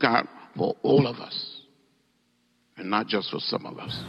God for all of us and not just for some of us.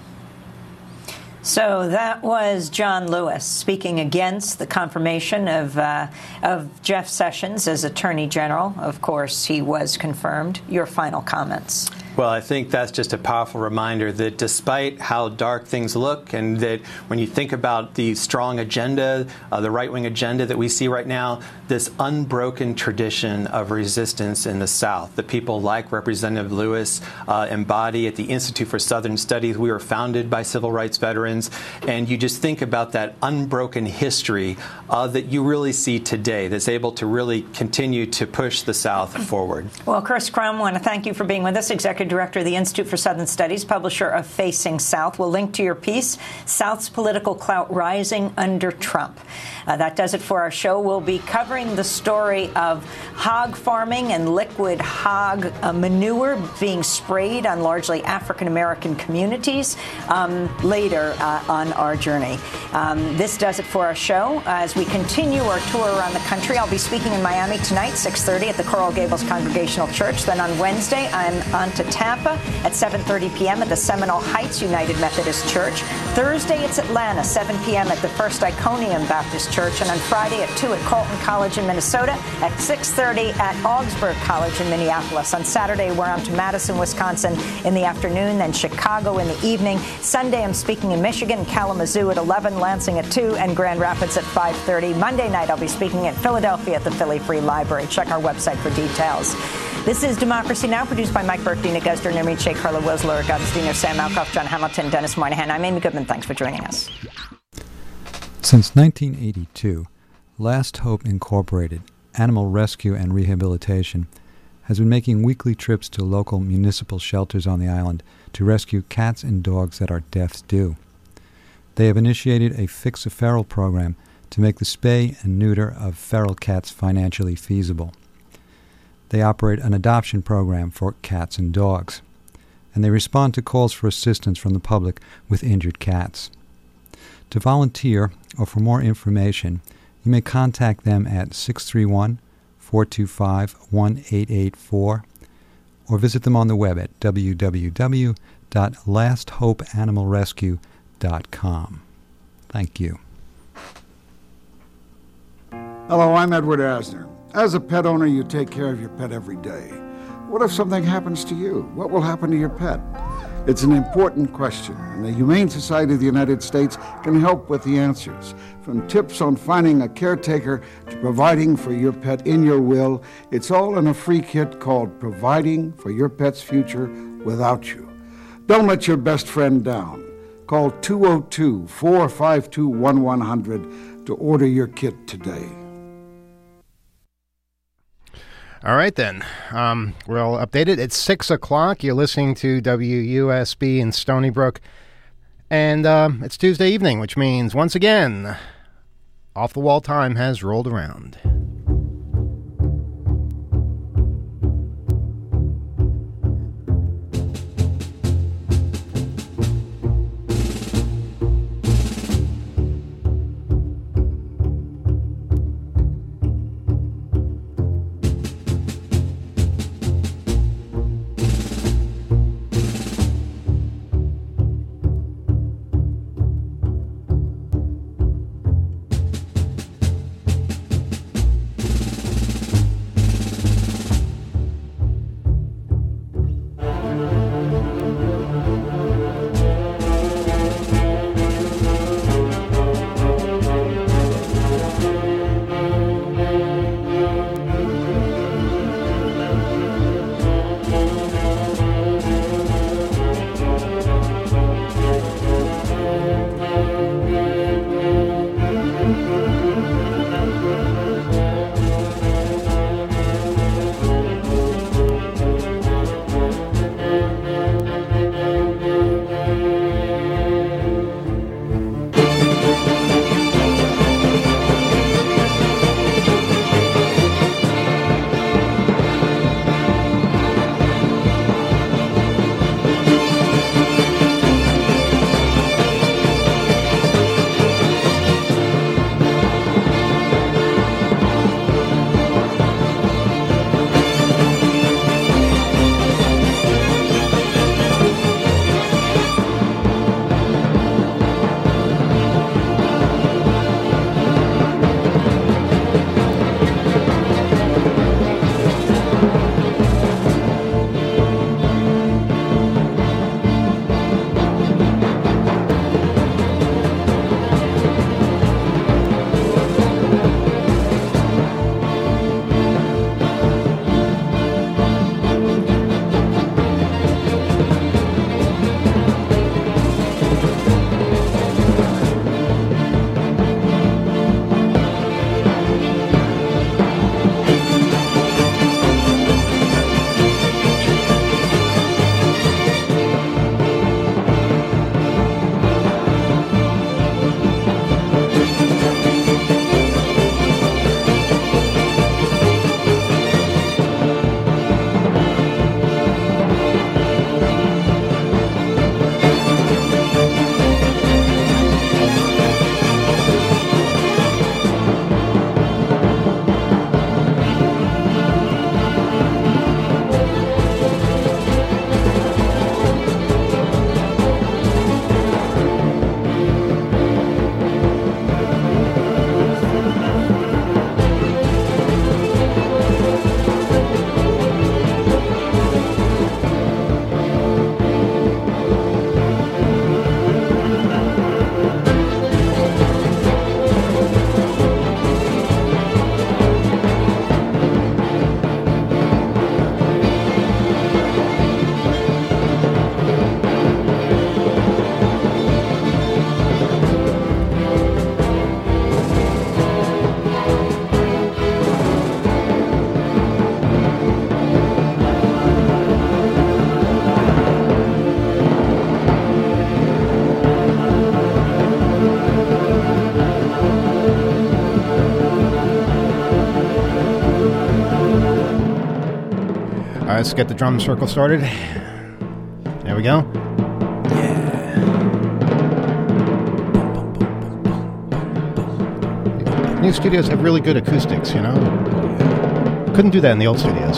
So that was John Lewis speaking against the confirmation of Jeff Sessions as Attorney General. Of course, he was confirmed. Your final comments. Well, I think that's just a powerful reminder that despite how dark things look, and that when you think about the strong agenda, the right-wing agenda that we see right now, this unbroken tradition of resistance in the South that people like Representative Lewis embody at the Institute for Southern Studies. We were founded by civil rights veterans, and you just think about that unbroken history that you really see today that's able to really continue to push the South forward. Well, Chris Crum, I want to thank you for being with us, Executive Director of the Institute for Southern Studies, publisher of Facing South. We'll link to your piece, South's Political Clout Rising Under Trump. That does it for our show. We'll be covering the story of hog farming and liquid hog manure being sprayed on largely African-American communities later on our journey. This does it for our show. As we continue our tour around the country, I'll be speaking in Miami tonight, 6:30 at the Coral Gables Congregational Church. Then on Wednesday, I'm on to Tampa at 7:30 p.m. at the Seminole Heights United Methodist Church. Thursday, it's Atlanta, 7 p.m. at the First Iconium Baptist Church. And on Friday at 2 at Colton College in Minnesota, at 6:30 at Augsburg College in Minneapolis. On Saturday, we're on to Madison, Wisconsin in the afternoon, then Chicago in the evening. Sunday, I'm speaking in Michigan, Kalamazoo at 11, Lansing at 2, and Grand Rapids at 5:30. Monday night, I'll be speaking at Philadelphia at the Philly Free Library. Check our website for details. This is Democracy Now!, produced by Mike Burke, Dina Guzder, Nermeen Sheikh, Carla Wills, Laura Gottesdiener, Sam Malkoff, John Hamilton, Dennis Moynihan. I'm Amy Goodman. Thanks for joining us. Since 1982, Last Hope Incorporated, Animal Rescue and Rehabilitation, has been making weekly trips to local municipal shelters on the island to rescue cats and dogs that are death's due. They have initiated a fix-a-feral program to make the spay and neuter of feral cats financially feasible. They operate an adoption program for cats and dogs, and they respond to calls for assistance from the public with injured cats. To volunteer or for more information, you may contact them at 631-425-1884 or visit them on the web at www.lasthopeanimalrescue.com. Thank you. Hello, I'm Edward Asner. As a pet owner, you take care of your pet every day. What if something happens to you? What will happen to your pet? It's an important question, and the Humane Society of the United States can help with the answers. From tips on finding a caretaker to providing for your pet in your will, it's all in a free kit called Providing for Your Pet's Future Without You. Don't let your best friend down. Call 202-452-1100 to order your kit today. All right, then. We'll update it. It's 6 o'clock. You're listening to WUSB in Stony Brook. And it's Tuesday evening, which means, once again, off-the-wall time has rolled around. right, let's get the drum circle started. There we go. New studios have really good acoustics, you know? Couldn't do that in the old studios.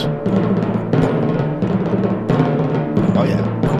Oh, yeah.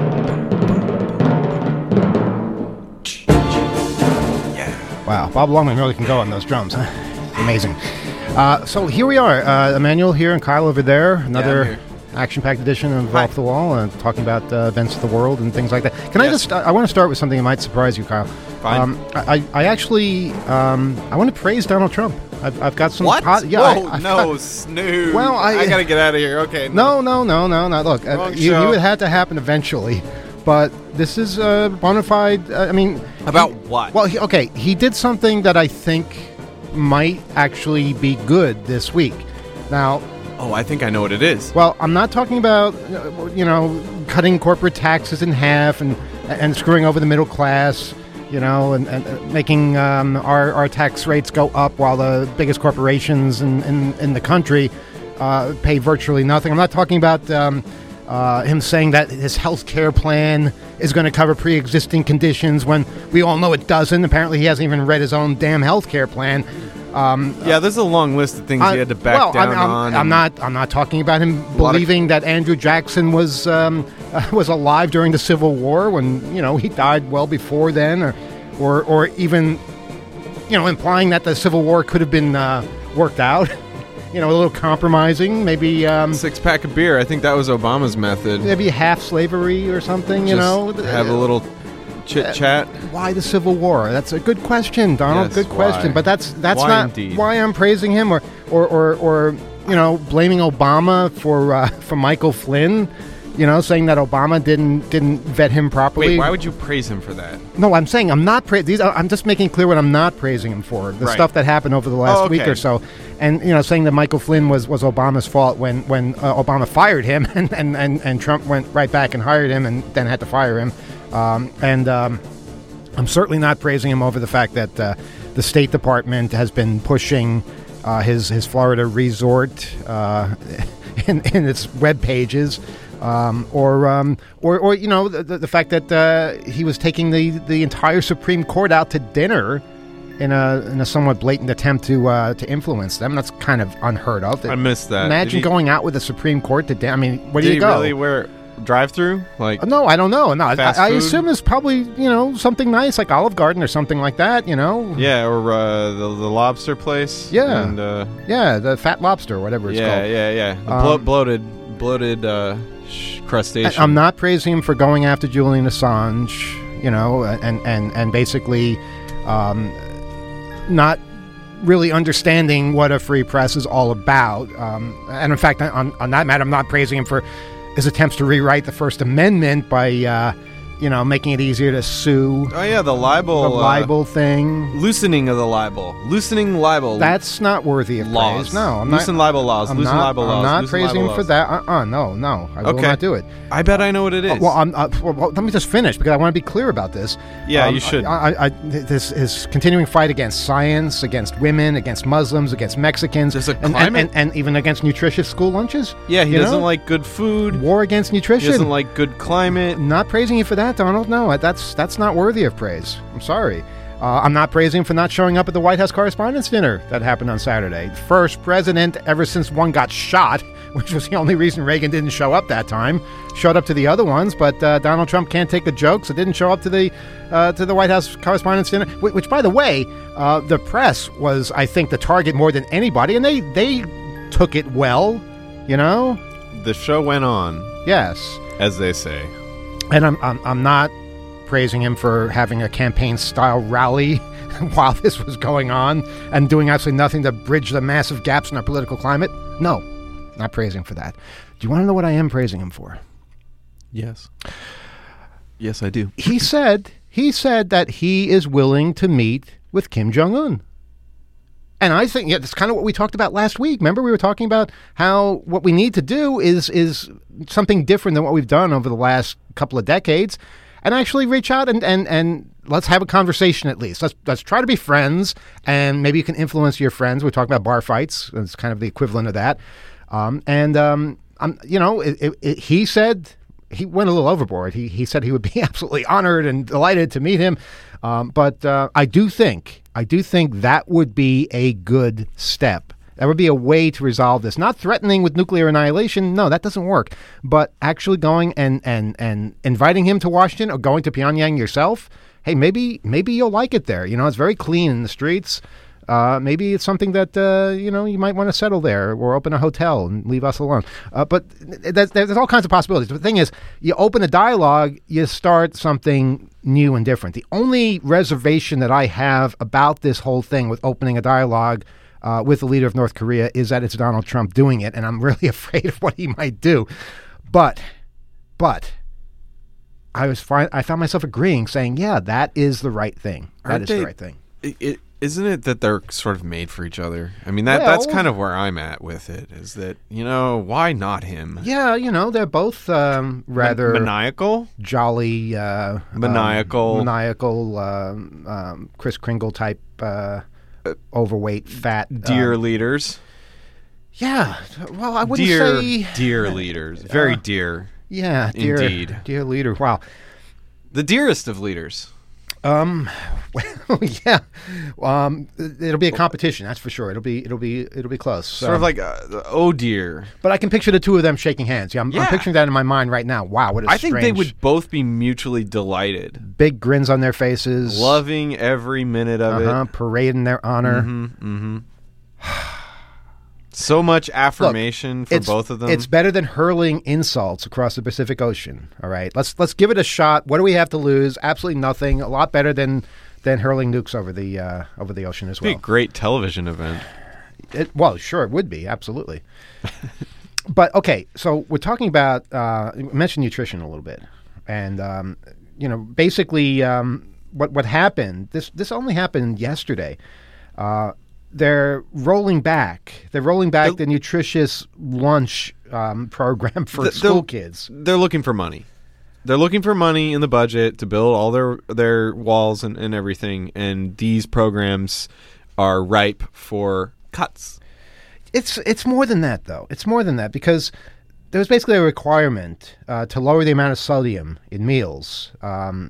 Wow, Bob Longman really can go on those drums, huh? Amazing. So here we are, Emmanuel here and Kyle over there. Another action-packed edition of Off the Wall, talking about events of the world and things like that. I want to start with something that might surprise you, Kyle. Fine. I actually I want to praise Donald Trump. I've got some. What? Whoa, snooze. Well, I got to get out of here. Okay. No. Look, you it had to happen eventually, but this is bona fide. About what? Well, he did something that I think might actually be good this week. Now. Oh, I think I know what it is. Well, I'm not talking about, cutting corporate taxes in half and screwing over the middle class, and making our tax rates go up while the biggest corporations in the country pay virtually nothing. I'm not talking about him saying that his health care plan is going to cover pre-existing conditions when we all know it doesn't. Apparently, he hasn't even read his own damn health care plan. There's a long list of things he had to back down on. I'm not talking about him believing that Andrew Jackson was alive during the Civil War when he died well before then, or even implying that the Civil War could have been worked out. A little compromising, maybe 6-pack of beer. I think that was Obama's method. Maybe half slavery or something. Have a little chit-chat. Why the Civil War? That's a good question, Donald. Yes, good question. why? But that's Why not indeed? why I'm praising him or blaming Obama for Michael Flynn. Saying that Obama didn't vet him properly. Wait, why would you praise him for that? No, I'm saying I'm not I'm just making clear what I'm not praising him for. The stuff that happened over the last week or so. And saying that Michael Flynn was Obama's fault when Obama fired him and Trump went right back and hired him and then had to fire him. I'm certainly not praising him over the fact that the State Department has been pushing his Florida resort in its web pages, or the fact that he was taking the entire Supreme Court out to dinner in a somewhat blatant attempt to influence them. That's kind of unheard of. I missed that. Imagine going out with the Supreme Court to dinner. I mean, where do you go? Did he really wear drive-through? No, I don't know. No, I food? assume it's probably something nice like Olive Garden or something like that. Yeah, or the lobster place. Yeah, and, the Fat Lobster, whatever it's called. Yeah. The bloated crustacean. I'm not praising him for going after Julian Assange. And basically, not really understanding what a free press is all about. And in fact, on that matter, I'm not praising him for his attempts to rewrite the First Amendment by, making it easier to sue. Oh, yeah, the libel thing. Loosening of the libel. Loosening libel. That's not worthy of laws. praise. No, I'm Loosen not. libel laws. I'm Loosen libel laws. I'm not praising him for that. No. I will not do it. I bet I know what it is. Well, let me just finish because I want to be clear about this. Yeah, you should. This is continuing fight against science, against women, against Muslims, against Mexicans, and even against nutritious school lunches. Yeah, he doesn't like good food. War against nutrition. He doesn't like good climate. Not praising you for that, Donald. No, that's not worthy of praise. I'm sorry. I'm not praising him for not showing up at the White House Correspondents' Dinner that happened on Saturday. First president ever since one got shot, which was the only reason Reagan didn't show up that time. Showed up to the other ones, but Donald Trump can't take a joke, so didn't show up to the White House Correspondents' Dinner, which, by the way, the press was, I think, the target more than anybody, and they took it well, The show went on. Yes. As they say. And I'm not praising him for having a campaign-style rally while this was going on and doing absolutely nothing to bridge the massive gaps in our political climate. No, not praising him for that. Do you want to know what I am praising him for? Yes. Yes, I do. He said that he is willing to meet with Kim Jong-un. And I think that's kind of what we talked about last week. Remember, we were talking about how what we need to do is something different than what we've done over the last couple of decades, and actually reach out and let's have a conversation at least. Let's try to be friends, and maybe you can influence your friends. We talk about bar fights; it's kind of the equivalent of that. He said he went a little overboard. He said he would be absolutely honored and delighted to meet him. But I do think that would be a good step. That would be a way to resolve this. Not threatening with nuclear annihilation. No, that doesn't work. But actually going and inviting him to Washington or going to Pyongyang yourself. Hey, maybe you'll like it there. It's very clean in the streets. Maybe it's something that, you might want to settle there or open a hotel and leave us alone. But there's all kinds of possibilities. The thing is, you open a dialogue, you start something new and different. The only reservation that I have about this whole thing with opening a dialogue with the leader of North Korea is that it's Donald Trump doing it, and I'm really afraid of what he might do. But I found myself agreeing, saying, yeah, that is the right thing. The right thing. Isn't it that they're sort of made for each other? I mean, that's kind of where I'm at with it, is that, why not him? Yeah, they're both rather... maniacal? Jolly... maniacal. Kris Kringle type, overweight, fat... Dear leaders. Yeah, well, I wouldn't say... Dear leaders. Very dear. Yeah, indeed. Dear leader. Wow. The dearest of leaders. Well, yeah. It'll be a competition, that's for sure. It'll be close. Sort of like, oh dear. But I can picture the two of them shaking hands. Yeah, I'm picturing that in my mind right now. Wow, what a I think they would both be mutually delighted. Big grins on their faces. Loving every minute of it. Parading their honor. Mm-hmm. So much affirmation for both of them. It's better than hurling insults across the Pacific Ocean. All right, let's give it a shot. What do we have to lose? Absolutely nothing. A lot better than hurling nukes over the ocean as well. It'd be a great television event. Well, sure, it would be, absolutely. But okay, so we're talking about you mentioned nutrition a little bit, and basically what happened. This only happened yesterday. They're rolling back the nutritious lunch program for school kids. They're looking for money. They're looking for money in the budget to build all their walls and everything, and these programs are ripe for cuts. It's more than that, though. It's more than that, because there was basically a requirement to lower the amount of sodium in meals. And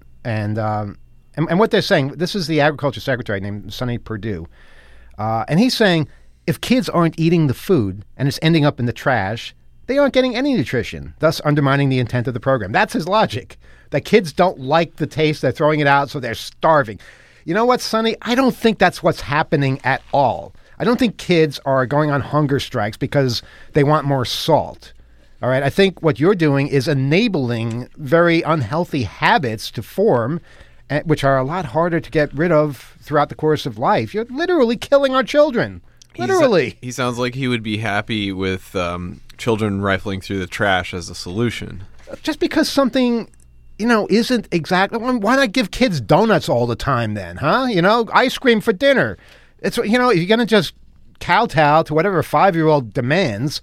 what they're saying, this is the agriculture secretary named Sonny Perdue, and he's saying if kids aren't eating the food and it's ending up in the trash, they aren't getting any nutrition, thus undermining the intent of the program. That's his logic, that kids don't like the taste, they're throwing it out, so they're starving. You know what, Sonny? I don't think that's what's happening at all. I don't think kids are going on hunger strikes because they want more salt. All right? I think what you're doing is enabling very unhealthy habits to form, which are a lot harder to get rid of throughout the course of life. You're literally killing our children. Literally. He sounds like he would be happy with children rifling through the trash as a solution. Just because something, isn't exactly... Why not give kids donuts all the time then, huh? Ice cream for dinner. It's, if you're going to just kowtow to whatever a 5-year-old demands,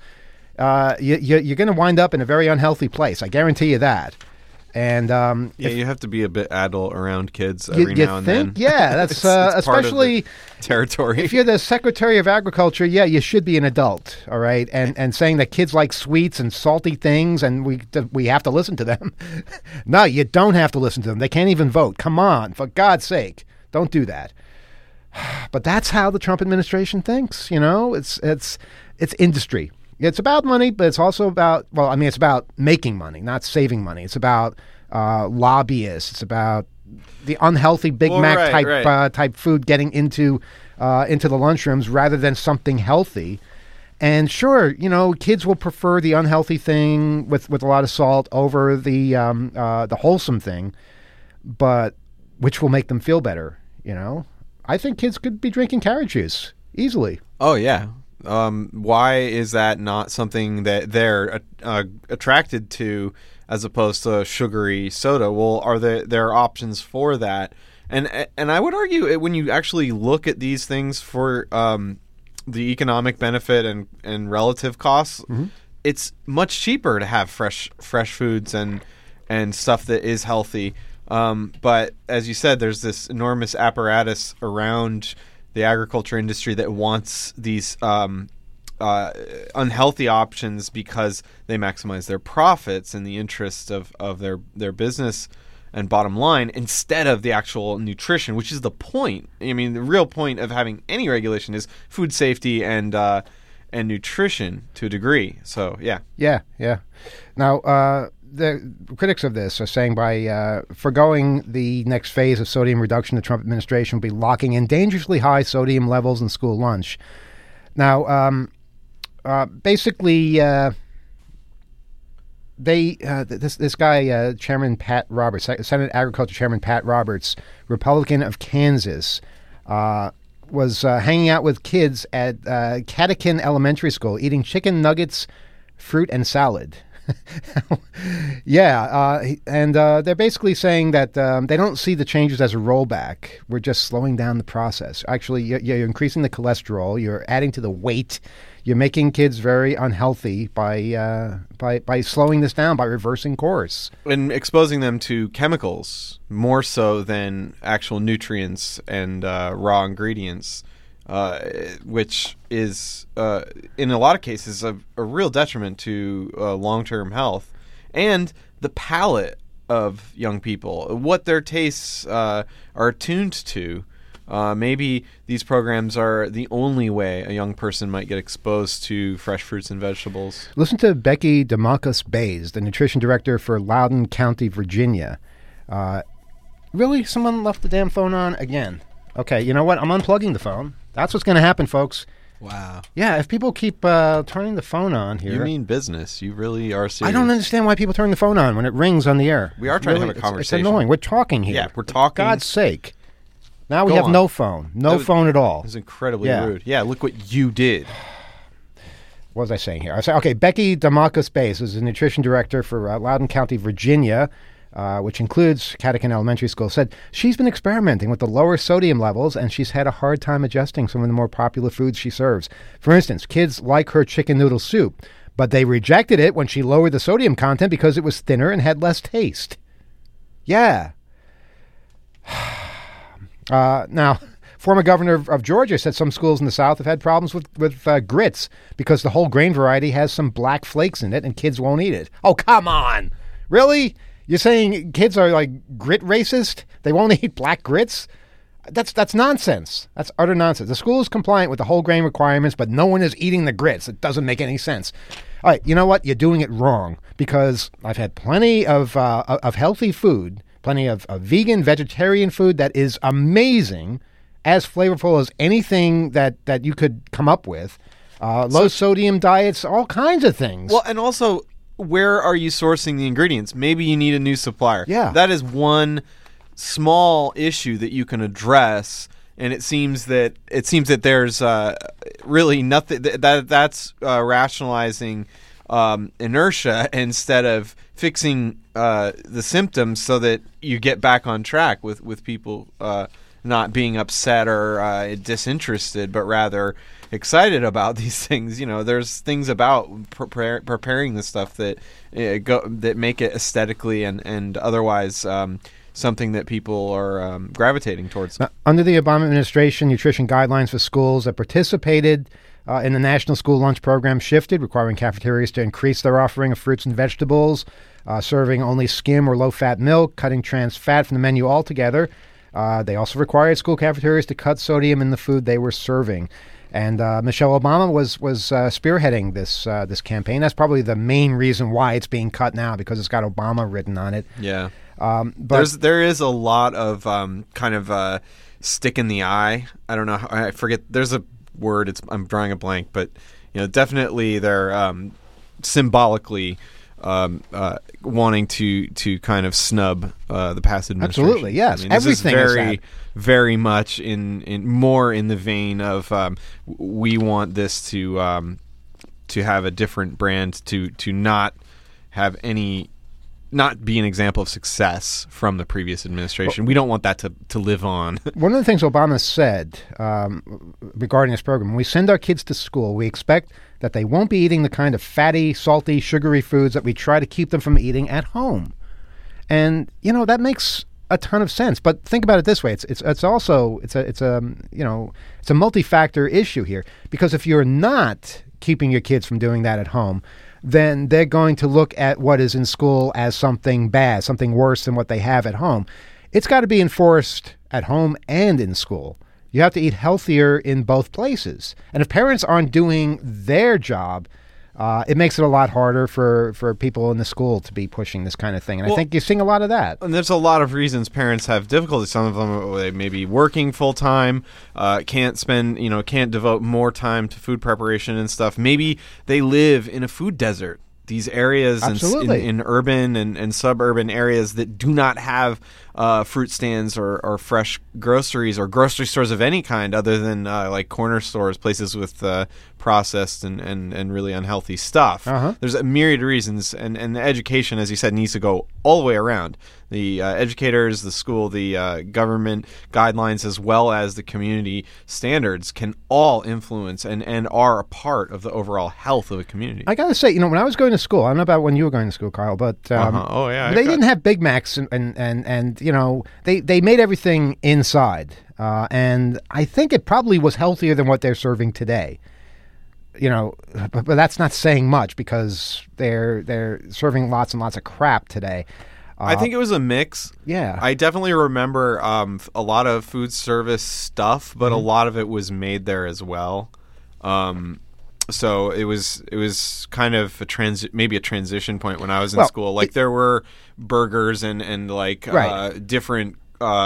you're going to wind up in a very unhealthy place. I guarantee you that. And you have to be a bit adult around kids every now and then. Yeah, that's it's especially part of the territory. If you're the Secretary of Agriculture, yeah, you should be an adult, all right. And saying that kids like sweets and salty things, and we have to listen to them. No, you don't have to listen to them. They can't even vote. Come on, for God's sake, don't do that. But that's how the Trump administration thinks. It's industry. It's about money, but it's also about, it's about making money, not saving money. It's about lobbyists. It's about the unhealthy Big Mac type food getting into the lunchrooms rather than something healthy. And sure, kids will prefer the unhealthy thing with a lot of salt over the wholesome thing, but which will make them feel better. I think kids could be drinking carrot juice easily. Oh yeah. Why is that not something that they're attracted to as opposed to sugary soda? Well, are there options for that? And I would argue when you actually look at these things for the economic benefit and relative costs, mm-hmm. It's much cheaper to have fresh foods and stuff that is healthy. But as you said, there's this enormous apparatus around the agriculture industry that wants these unhealthy options because they maximize their profits in the interest of their business and bottom line instead of the actual nutrition, which is the point. I mean, the real point of having any regulation is food safety and nutrition to a degree. So, yeah. Yeah. Now, the critics of this are saying by foregoing the next phase of sodium reduction, the Trump administration will be locking in dangerously high sodium levels in school lunch. Now, basically, this guy, Chairman Pat Roberts, Senate Agriculture Chairman Pat Roberts, Republican of Kansas, was hanging out with kids at Catechin Elementary School, eating chicken nuggets, fruit, and salad. And they're basically saying that they don't see the changes as a rollback. We're just slowing down the process. Actually, you're increasing the cholesterol. You're adding to the weight. You're making kids very unhealthy by slowing this down, by reversing course. And exposing them to chemicals more so than actual nutrients and raw ingredients, which is, in a lot of cases, a real detriment to long-term health and the palate of young people, what their tastes are attuned to. Maybe these programs are the only way a young person might get exposed to fresh fruits and vegetables. Listen to Becky DeMarcus Bays, the nutrition director for Loudoun County, Virginia. Really? Someone left the damn phone on again. Okay, you know what? I'm unplugging the phone. That's what's going to happen, folks. Wow. Yeah, if people keep turning the phone on here. You mean business. You really are serious. I don't understand why people turn the phone on when it rings on the air. We are trying to have a conversation. It's annoying. We're talking here. Yeah, we're talking. For God's sake. Now we have no phone. No phone at all. It was incredibly rude. Yeah, look what you did. What was I saying here? I said, okay, Becky DeMarcus Bays is the nutrition director for Loudoun County, Virginia, which includes Catechin Elementary School, said she's been experimenting with the lower sodium levels and she's had a hard time adjusting some of the more popular foods she serves. For instance, kids like her chicken noodle soup, but they rejected it when she lowered the sodium content because it was thinner and had less taste. Yeah. Now, former governor of Georgia said some schools in the South have had problems with grits because the whole grain variety has some black flakes in it and kids won't eat it. Oh, come on. Really? You're saying kids are like grit racist? They won't eat black grits? That's nonsense. That's utter nonsense. The school is compliant with the whole grain requirements, but no one is eating the grits. It doesn't make any sense. All right, you know what? You're doing it wrong because I've had plenty of healthy food, plenty of vegan, vegetarian food that is amazing, as flavorful as anything that you could come up with. Low sodium diets, all kinds of things. Well, and also, where are you sourcing the ingredients? Maybe you need a new supplier. Yeah. That is one small issue that you can address, and it seems that there's really nothing that's rationalizing inertia instead of fixing the symptoms so that you get back on track with people not being upset or disinterested, but rather excited about these things. You know, there's things about preparing the stuff that that make it aesthetically and otherwise something that people are gravitating towards. Now, under the Obama administration, nutrition guidelines for schools that participated in the National School Lunch Program shifted, requiring cafeterias to increase their offering of fruits and vegetables, serving only skim or low-fat milk, cutting trans fat from the menu altogether. They also required school cafeterias to cut sodium in the food they were serving. And Michelle Obama was spearheading this campaign. That's probably the main reason why it's being cut now, because it's got Obama written on it. Yeah. But there is a lot of kind of stick in the eye. I don't know. I forget. There's a word. I'm drawing a blank, but definitely they're symbolically wanting to kind of snub the past administration. Absolutely, yes. I mean, everything is very, very much in more in the vein of we want this to have a different brand, to not have any. Not be an example of success from the previous administration. We don't want that to live on. One of the things Obama said regarding this program, when we send our kids to school, we expect that they won't be eating the kind of fatty, salty, sugary foods that we try to keep them from eating at home. And, that makes a ton of sense. But think about it this way. It's also a multi-factor issue here, because if you're not keeping your kids from doing that at home, then they're going to look at what is in school as something bad, something worse than what they have at home. It's got to be enforced at home and in school. You have to eat healthier in both places. And if parents aren't doing their job, it makes it a lot harder for people in the school to be pushing this kind of thing. And I think you're seeing a lot of that. And there's a lot of reasons parents have difficulty. Some of them, they may be working full time, can't devote more time to food preparation and stuff. Maybe they live in a food desert. These areas in urban and suburban areas that do not have fruit stands or fresh groceries or grocery stores of any kind other than like corner stores, places with processed and really unhealthy stuff. There's a myriad of reasons, and the education, as you said, needs to go all the way around. The educators, the school, the government guidelines, as well as the community standards can all influence and are a part of the overall health of a community. I got to say, when I was going to school, I don't know about when you were going to school, Kyle, but they didn't have Big Macs and they made everything inside. And I think it probably was healthier than what they're serving today. But that's not saying much because they're serving lots and lots of crap today. I think it was a mix. Yeah. I definitely remember a lot of food service stuff, but a lot of it was made there as well. So it was kind of maybe a transition point when I was in school. Like there were burgers and like different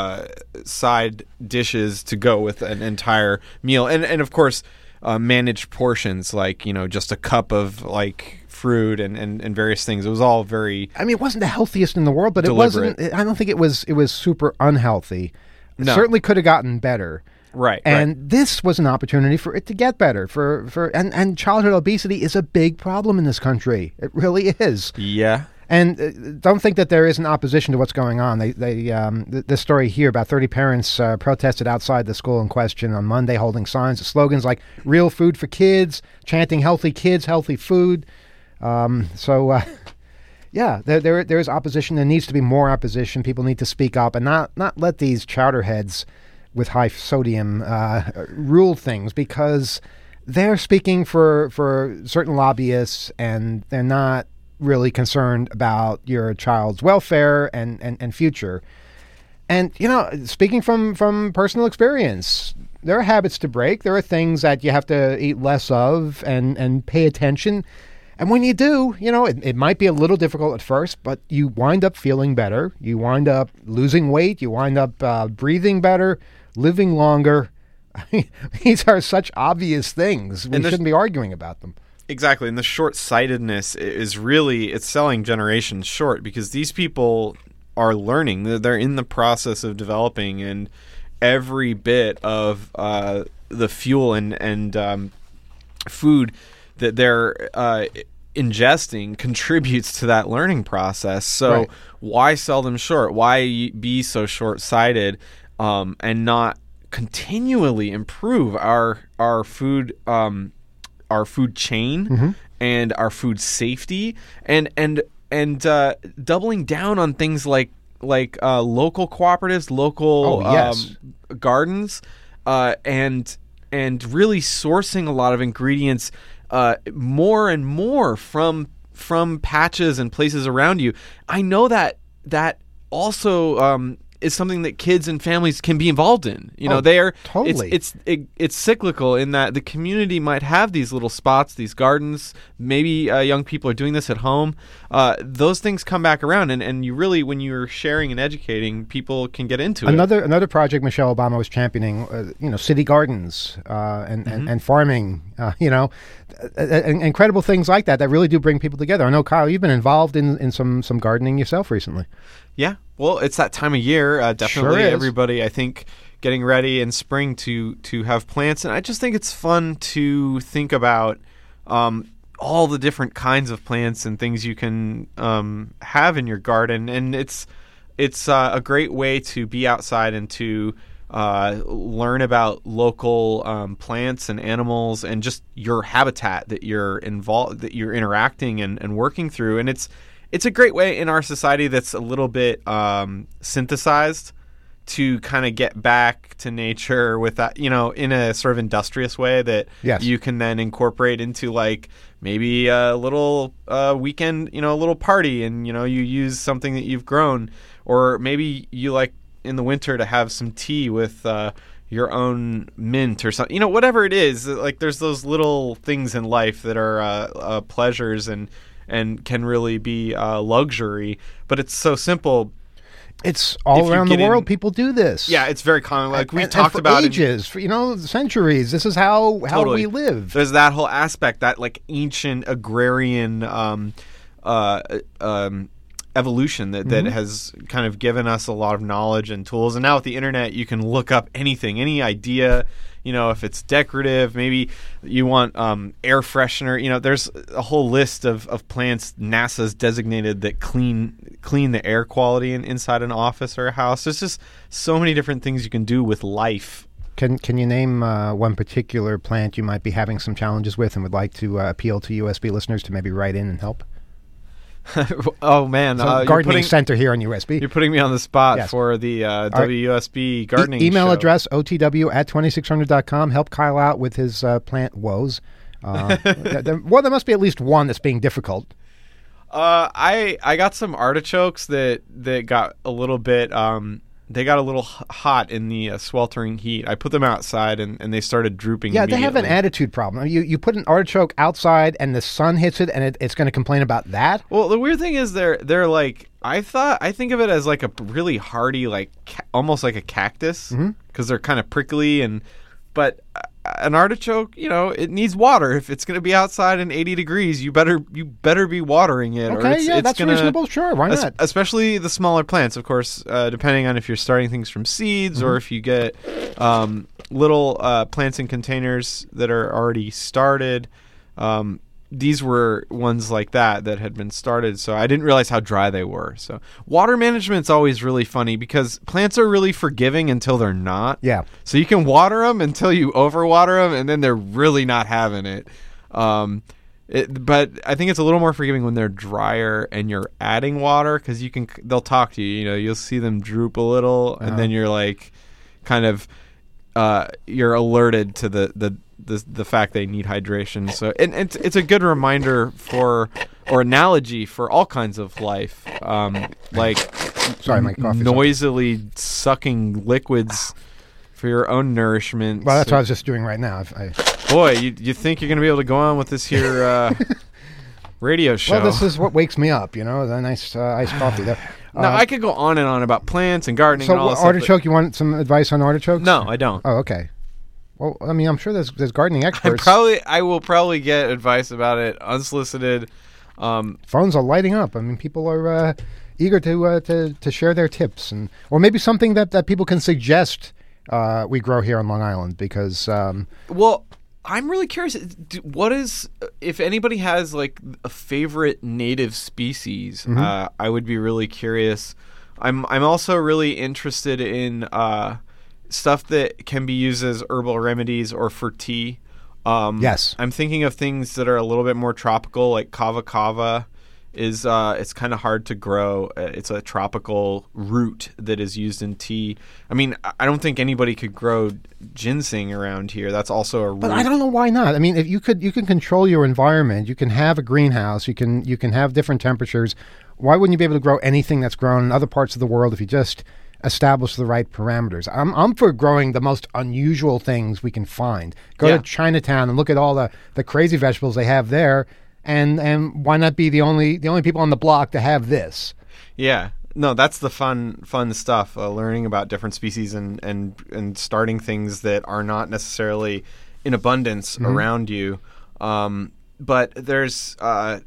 side dishes to go with an entire meal, and of course managed portions, like just a cup of like fruit and various things. It was all very. I mean, it wasn't the healthiest in the world, but deliberate. It wasn't. I don't think it was super unhealthy. No. It certainly could have gotten better. Right. And this was an opportunity for it to get better. And childhood obesity is a big problem in this country. It really is. Yeah. And don't think that there isn't opposition to what's going on. This story here about 30 parents protested outside the school in question on Monday, holding signs with slogans like "Real food for kids," chanting "Healthy kids, healthy food." There is opposition. There needs to be more opposition. People need to speak up and not let these chowderheads with high sodium rule things, because they're speaking for certain lobbyists, and they're not really concerned about your child's welfare and future. And, speaking from personal experience, there are habits to break. There are things that you have to eat less of and pay attention. And when you do, it might be a little difficult at first, but you wind up feeling better. You wind up losing weight. You wind up breathing better, living longer. These are such obvious things. We shouldn't be arguing about them. Exactly. And the short-sightedness is really, it's selling generations short, because these people are learning. They're in the process of developing, and every bit of the fuel and food that they're ingesting contributes to that learning process. So why sell them short? Why be so short-sighted and not continually improve our food chain and our food safety and doubling down on things like local cooperatives, local gardens, and really sourcing a lot of ingredients more and more from patches and places around you. I know that also is something that kids and families can be involved in. They are totally. It's cyclical in that the community might have these little spots, these gardens. Maybe young people are doing this at home. Those things come back around, and you really, when you're sharing and educating, people can get into it. Another project Michelle Obama was championing, city gardens and farming. Incredible things like that really do bring people together. I know, Kyle, you've been involved in some gardening yourself recently. Yeah, well, it's that time of year. Definitely, sure is. Everybody, I think, getting ready in spring to have plants, and I just think it's fun to think about all the different kinds of plants and things you can have in your garden, and it's a great way to be outside and to learn about local plants and animals and just your habitat that you're involved, that you're interacting and working through, and it's a great way in our society that's a little bit synthesized to kind of get back to nature with that, in a sort of industrious way that you can then incorporate into like maybe a little weekend, a little party, and you use something that you've grown, or maybe you like in the winter to have some tea with your own mint or something, whatever it is. Like there's those little things in life that are pleasures and can really be luxury, but it's so simple. It's all around the world. People do this. Yeah, it's very common. Like we and talked for about ages, centuries. This is how we live. There's that whole aspect, that like ancient agrarian evolution that has kind of given us a lot of knowledge and tools. And now with the internet, you can look up anything, any idea. If it's decorative, maybe you want air freshener. There's a whole list of plants NASA's designated that clean the air quality inside an office or a house. There's just so many different things you can do with life. Can you name one particular plant you might be having some challenges with and would like to appeal to USB listeners to maybe write in and help? Oh man, gardening center here on USB. You're putting me on the spot for the WUSB gardening email show. Address otw@2600.com. Help Kyle out with his plant woes. There must be at least one that's being difficult. I got some artichokes that got a little bit they got a little hot in the sweltering heat. I put them outside and they started drooping. Yeah, they have an attitude problem. You put an artichoke outside and the sun hits it, and it's going to complain about that. Well, the weird thing is they're like, I think of it as like a really hardy, like almost like a cactus, because they're kind of prickly, but an artichoke, it needs water. If it's going to be outside in 80 degrees, you better be watering it. Okay, or that's reasonable. Sure, why not? Especially the smaller plants, of course, depending on if you're starting things from seeds or if you get little plants in containers that are already started. These were ones like that had been started, so I didn't realize how dry they were. So water management's always really funny because plants are really forgiving until they're not. Yeah. So you can water them until you overwater them, and then they're really not having it. But I think it's a little more forgiving when they're drier and you're adding water, because they'll talk to you. You'll see them droop a little, and then you're like, kind of, you're alerted to the fact they need hydration. So and it's a good reminder or analogy for all kinds of life, like sorry, my coffee's noisily sucking liquids for your own nourishment. Well, that's what I was just doing right now. Boy, you think you're going to be able to go on with this here radio show? Well, this is what wakes me up. The nice iced coffee there. No, I could go on and on about plants and gardening and all this artichoke, stuff, you want some advice on artichokes? No, I don't. Oh, okay. Well, I mean, I'm sure there's gardening experts. I will probably get advice about it unsolicited. Phones are lighting up. I mean, people are eager to share their tips, or maybe something that people can suggest we grow here on Long Island, because well, I'm really curious. What is, if anybody has like a favorite native species? I would be really curious. I'm also really interested in stuff that can be used as herbal remedies or for tea. Yes. I'm thinking of things that are a little bit more tropical, like kava kava is it's kind of hard to grow. It's a tropical root that is used in tea. I mean, I don't think anybody could grow ginseng around here. That's also a root. But I don't know why not. I mean, if you can control your environment, you can have a greenhouse, you can have different temperatures. Why wouldn't you be able to grow anything that's grown in other parts of the world if you just establish the right parameters? I'm for growing the most unusual things we can find. Go to Chinatown and look at all the crazy vegetables they have there, and why not be the only people on the block to have this? Yeah. No, that's the fun stuff, learning about different species and starting things that are not necessarily in abundance around you. But there's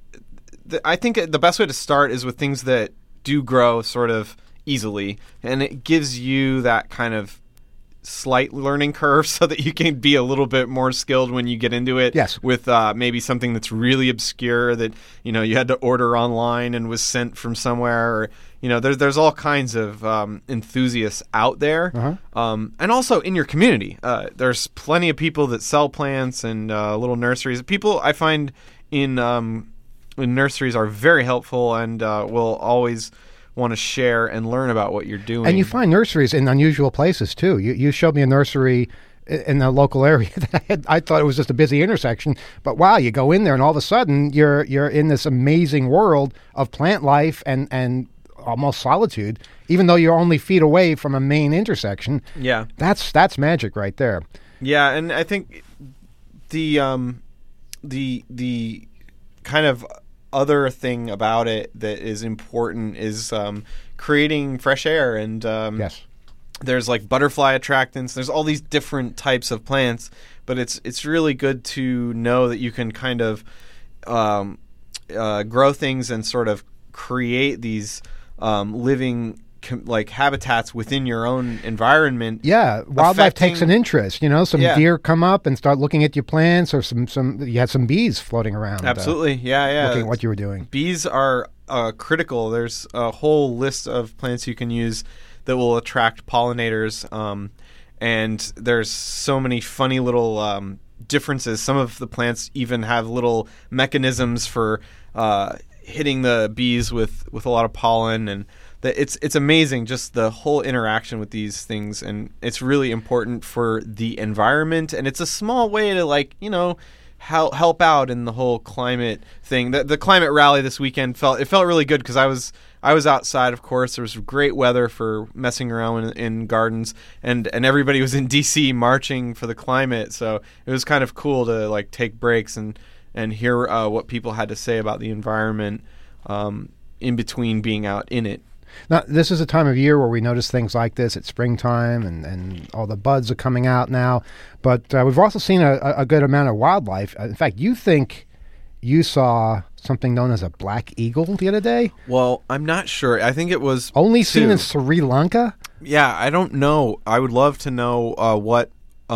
I think the best way to start is with things that do grow sort of easily, and it gives you that kind of slight learning curve so that you can be a little bit more skilled when you get into it. Yes. With maybe something that's really obscure that you had to order online and was sent from somewhere, or there's all kinds of enthusiasts out there, and also in your community. There's plenty of people that sell plants and little nurseries. People I find in nurseries are very helpful and will always want to share and learn about what you're doing. And you find nurseries in unusual places, too. You showed me a nursery in the local area that I thought it was just a busy intersection, but wow, you go in there and all of a sudden you're in this amazing world of plant life and almost solitude, even though you're only feet away from a main intersection. Yeah. That's magic right there. Yeah, and I think the kind of other thing about it that is important is creating fresh air and yes. There's like butterfly attractants. There's all these different types of plants, but it's really good to know that you can kind of grow things and sort of create these living like habitats within your own environment. Yeah, wildlife takes an interest. Some deer come up and start looking at your plants, or you had some bees floating around. Absolutely, yeah. Looking at what you were doing. Bees are critical. There's a whole list of plants you can use that will attract pollinators, and there's so many funny little differences. Some of the plants even have little mechanisms for hitting the bees with a lot of pollen, and it's amazing just the whole interaction with these things, and it's really important for the environment, and it's a small way to help out in the whole climate thing. The climate rally this weekend felt really good because I was outside, of course. There was great weather for messing around in gardens, and everybody was in DC marching for the climate. So it was kind of cool to take breaks and hear what people had to say about the environment in between being out in it. Now, this is a time of year where we notice things like this. It's springtime, and all the buds are coming out now. But we've also seen a good amount of wildlife. In fact, you think you saw something known as a black eagle the other day? Well, I'm not sure. I think it was only seen in Sri Lanka? Yeah, I don't know. I would love to know what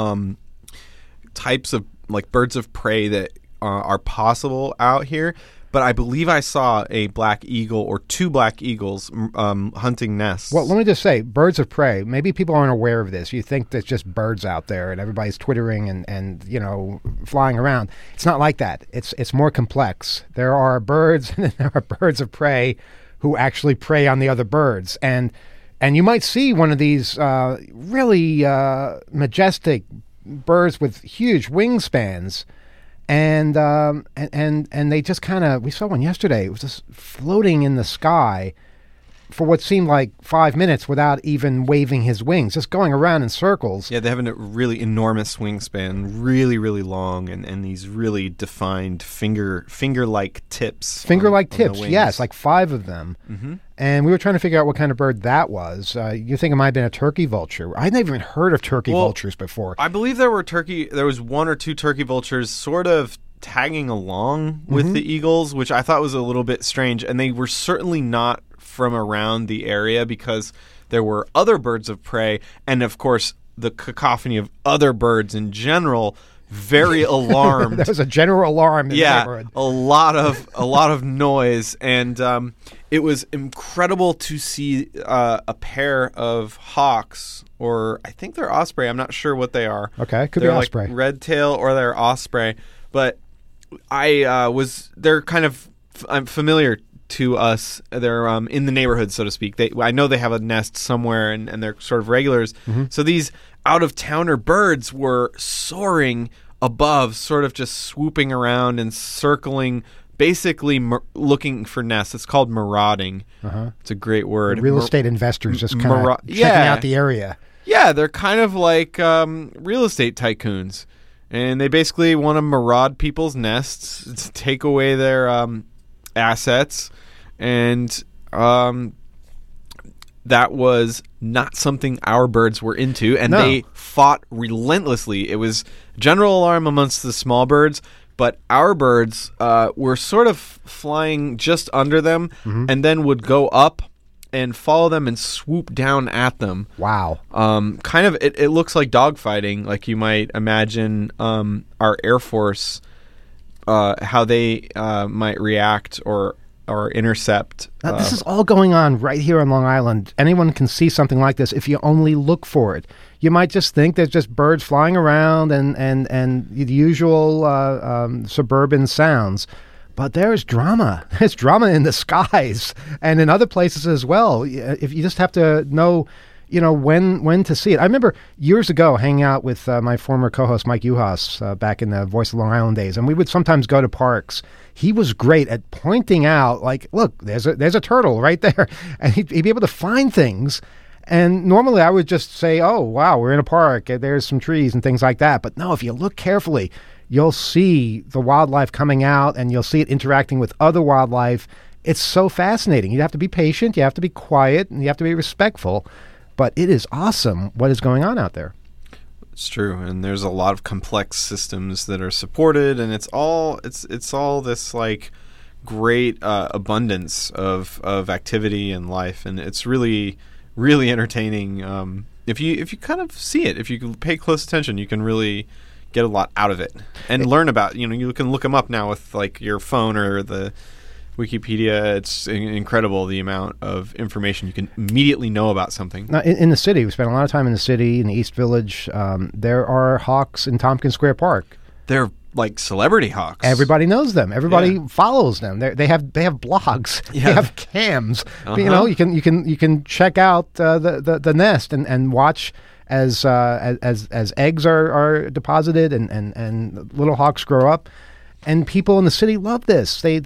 types of birds of prey that are possible out here. But I believe I saw a black eagle or two black eagles hunting nests. Well, let me just say, birds of prey, maybe people aren't aware of this. You think there's just birds out there and everybody's twittering and flying around. It's not like that. It's more complex. There are birds and then there are birds of prey who actually prey on the other birds. And you might see one of these really majestic birds with huge wingspans. And they just kind of, we saw one yesterday. It was just floating in the sky for what seemed like 5 minutes without even waving his wings, just going around in circles. Yeah, they have a really enormous wingspan, really, really long, and these really defined finger-like tips. Finger-like tips, yes, like 5 of them. Mm-hmm. And we were trying to figure out what kind of bird that was. You think it might have been a turkey vulture. I'd never even heard of turkey vultures before. I believe there was 1 or 2 turkey vultures sort of tagging along with the eagles, which I thought was a little bit strange. And they were certainly not from around the area because there were other birds of prey. And, of course, the cacophony of other birds in general, very alarmed. There was a general alarm in the neighborhood. A lot of noise, and it was incredible to see a pair of hawks, or I think they're osprey. I'm not sure what they are. Okay, could be osprey, like red tail, or they're osprey. But they're kind of familiar to us. They're in the neighborhood, so to speak. I know they have a nest somewhere, and they're sort of regulars. Mm-hmm. So these out-of-towner birds were soaring above, sort of just swooping around and circling, basically looking for nests. It's called marauding. Uh-huh. It's a great word. Real estate investors just kind of checking out the area. Yeah, they're kind of like real estate tycoons. And they basically want to maraud people's nests, to take away their assets. And that was not something our birds were into, and they fought relentlessly. It was general alarm amongst the small birds, but our birds were sort of flying just under them, and then would go up and follow them and swoop down at them. Wow. Kind of, it looks like dogfighting, like you might imagine our Air Force, how they might react or intercept. Now, this is all going on right here on Long Island. Anyone can see something like this if you only look for it. You might just think there's just birds flying around and the usual suburban sounds. But there's drama. There's drama in the skies and in other places as well. If you just have to know, when to see it. I remember years ago hanging out with my former co-host Mike Uhas back in the Voice of Long Island days, and we would sometimes go to parks. He was great at pointing out, like, look, there's a turtle right there, and he'd be able to find things. And normally I would just say, oh, wow, we're in a park, there's some trees and things like that. But no, if you look carefully, you'll see the wildlife coming out, and you'll see it interacting with other wildlife. It's so fascinating. You have to be patient, you have to be quiet, and you have to be respectful. But it is awesome what is going on out there. It's true, and there's a lot of complex systems that are supported, and it's all this like great abundance of activity and life, and it's really, really entertaining. If you kind of see it, if you pay close attention, you can really get a lot out of it and learn about. You can look them up now with like your phone or the Wikipedia. It's incredible the amount of information you can immediately know about something. Now, in the city, we spent a lot of time in the city, in the East Village. There are hawks in Tompkins Square Park. They're like celebrity hawks. Everybody knows them. Everybody follows them. They have blogs. Yeah. They have cams. You can check out the nest and watch as eggs are deposited and little hawks grow up. And people in the city love this. They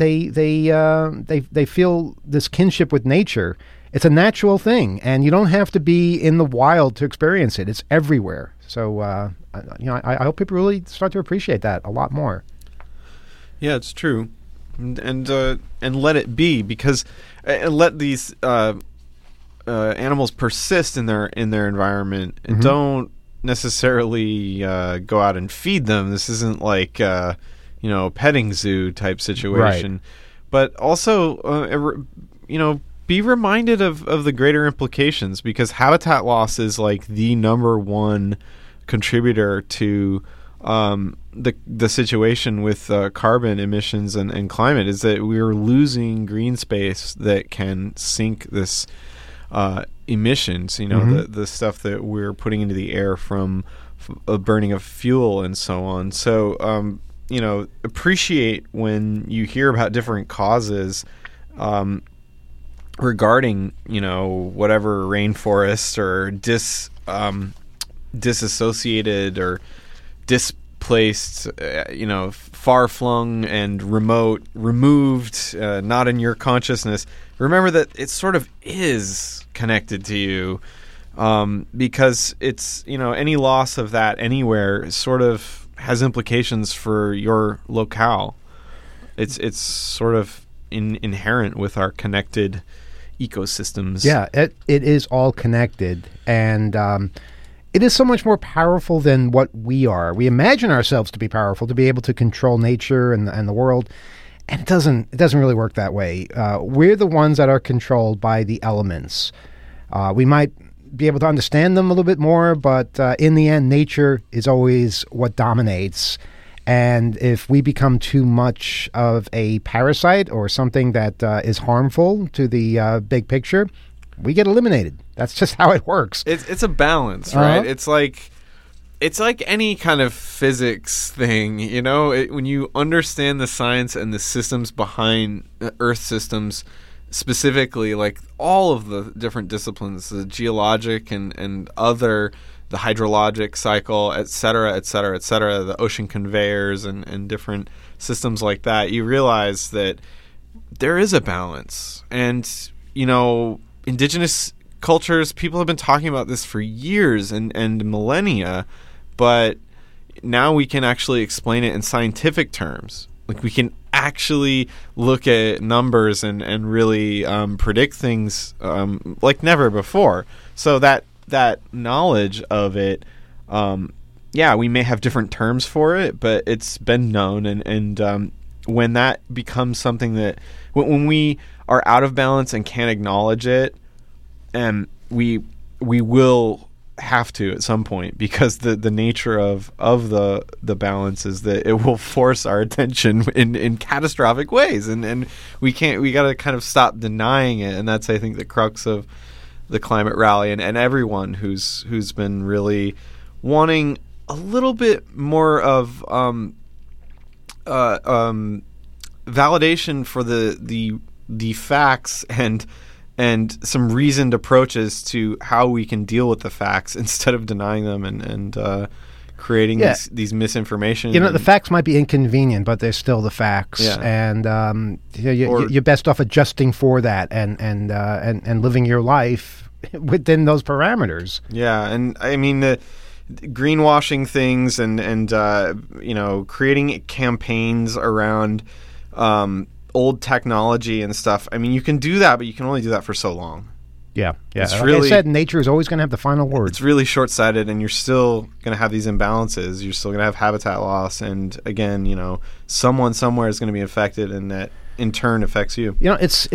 feel this kinship with nature. It's a natural thing, and you don't have to be in the wild to experience it. It's everywhere. So, I hope people really start to appreciate that a lot more. Yeah, it's true, and let it be, because let these animals persist in their environment, and don't necessarily go out and feed them. This isn't like petting zoo type situation, right. But also be reminded of the greater implications, because habitat loss is like the number one contributor to the situation with carbon emissions and climate, is that we're losing green space that can sink this emissions, the stuff that we're putting into the air from burning of fuel and so on. So appreciate when you hear about different causes regarding, whatever rainforest or disassociated or displaced, far-flung and removed, not in your consciousness. Remember that it sort of is connected to you, because it's, any loss of that anywhere sort of has implications for your locale. It's sort of inherent with our connected ecosystems. Yeah, it is all connected, and it is so much more powerful than what we are. We imagine ourselves to be powerful, to be able to control nature and the world, and it doesn't really work that way. We're the ones that are controlled by the elements. We might be able to understand them a little bit more, but in the end, nature is always what dominates. And if we become too much of a parasite or something that is harmful to the big picture, we get eliminated. That's just how it works. It's a balance, right? It's like any kind of physics thing, when you understand the science and the systems behind Earth systems, specifically, like all of the different disciplines, the geologic and other, the hydrologic cycle, et cetera, the ocean conveyors and different systems like that, you realize that there is a balance. And, indigenous cultures, people have been talking about this for years and millennia, but now we can actually explain it in scientific terms. Like, we can actually look at numbers and really predict things like never before. So that knowledge of it, we may have different terms for it, but it's been known. And when that becomes something that, when we are out of balance and can't acknowledge it, and we will have to at some point, because the nature of the balance is that it will force our attention in catastrophic ways, and we got to kind of stop denying it. And that's, I think, the crux of the climate rally and everyone who's been really wanting a little bit more of validation for the facts and some reasoned approaches to how we can deal with the facts instead of denying them and creating these misinformation. The facts might be inconvenient, but they're still the facts. Yeah. And you're best off adjusting for that and living your life within those parameters. Yeah, and I mean the greenwashing things and creating campaigns around old technology and stuff. I mean, you can do that, but you can only do that for so long. Yeah. It's Like really, I said, nature is always going to have the final word. It's really short-sighted, and you're still going to have these imbalances. You're still going to have habitat loss, and again, someone somewhere is going to be affected, and that in turn affects you. That's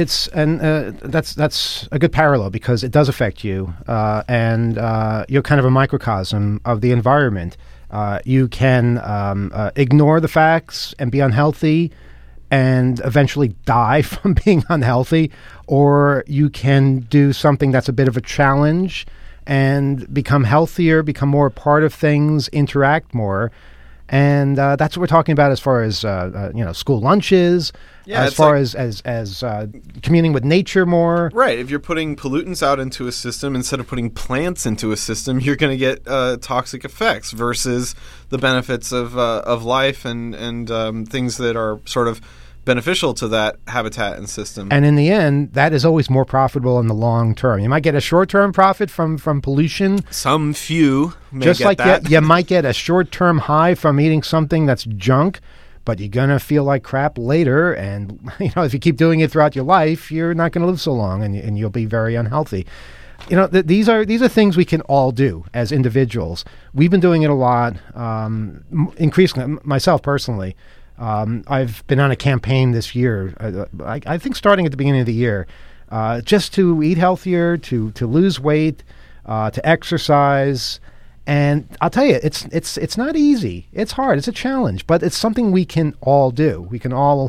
a good parallel because it does affect you, and you're kind of a microcosm of the environment. You can ignore the facts and be unhealthy and eventually die from being unhealthy, or you can do something that's a bit of a challenge and become healthier, become more a part of things, interact more. And that's what we're talking about as far as school lunches, as far as communing with nature more. Right. If you're putting pollutants out into a system instead of putting plants into a system, you're going to get toxic effects versus the benefits of life and things that are sort of beneficial to that habitat and system. And in the end, that is always more profitable in the long term. You might get a short-term profit from pollution. Some few may just get like that. You might get a short-term high from eating something that's junk, but you're going to feel like crap later. And if you keep doing it throughout your life, you're not going to live so long, and you'll be very unhealthy. These are things we can all do as individuals. We've been doing it a lot, increasingly, myself personally. I've been on a campaign this year, I think starting at the beginning of the year, just to eat healthier, to lose weight, to exercise. And I'll tell you, it's not easy. It's hard. It's a challenge, but it's something we can all do. We can all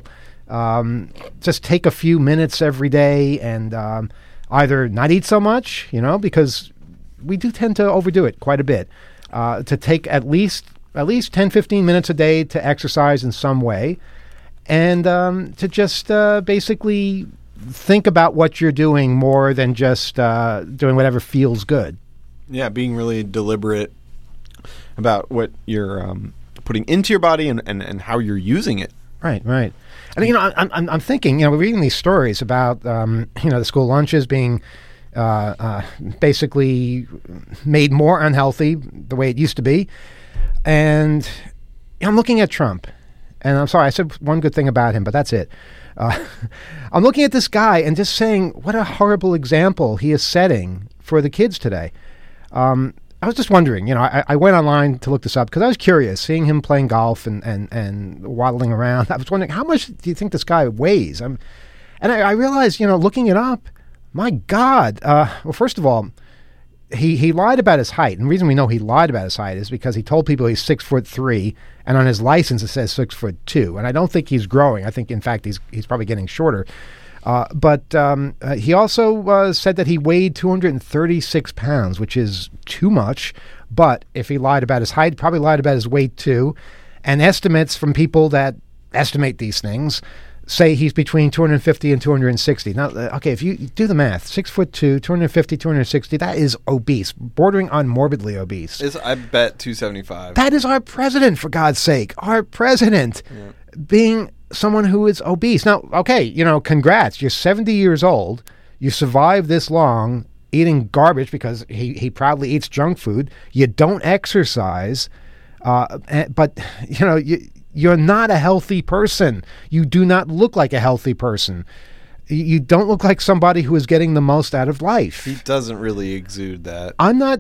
just take a few minutes every day and either not eat so much, because we do tend to overdo it quite a bit, to take at least 10, 15 minutes a day to exercise in some way, and to just basically think about what you're doing more than just doing whatever feels good. Yeah, being really deliberate about what you're putting into your body and how you're using it. Right. And I'm thinking, we're reading these stories about the school lunches being basically made more unhealthy the way it used to be. And I'm looking at Trump, and I'm sorry, I said one good thing about him, but that's it. I'm looking at this guy and just saying, what a horrible example he is setting for the kids today. I was just wondering, I went online to look this up because I was curious, seeing him playing golf and waddling around. I was wondering, how much do you think this guy weighs? And I realized, looking it up, my God. Well, first of all, he lied about his height. And the reason we know he lied about his height is because he told people he's 6'3", and on his license it says 6'2". And I don't think he's growing. I think, in fact, he's probably getting shorter. But he also said that he weighed 236 pounds, which is too much. But if he lied about his height, he probably lied about his weight too. And estimates from people that estimate these things say he's between 250 and 260. Now, okay, if you do the math, 6'2", 250, 260, that is obese, bordering on morbidly obese. I bet 275. That is our president, for God's sake. Our president being someone who is obese. Now, okay, congrats. You're 70 years old. You survived this long eating garbage because he proudly eats junk food. You don't exercise, but, you're not a healthy person. You do not look like a healthy person. You don't look like somebody who is getting the most out of life. He doesn't really exude that. I'm not,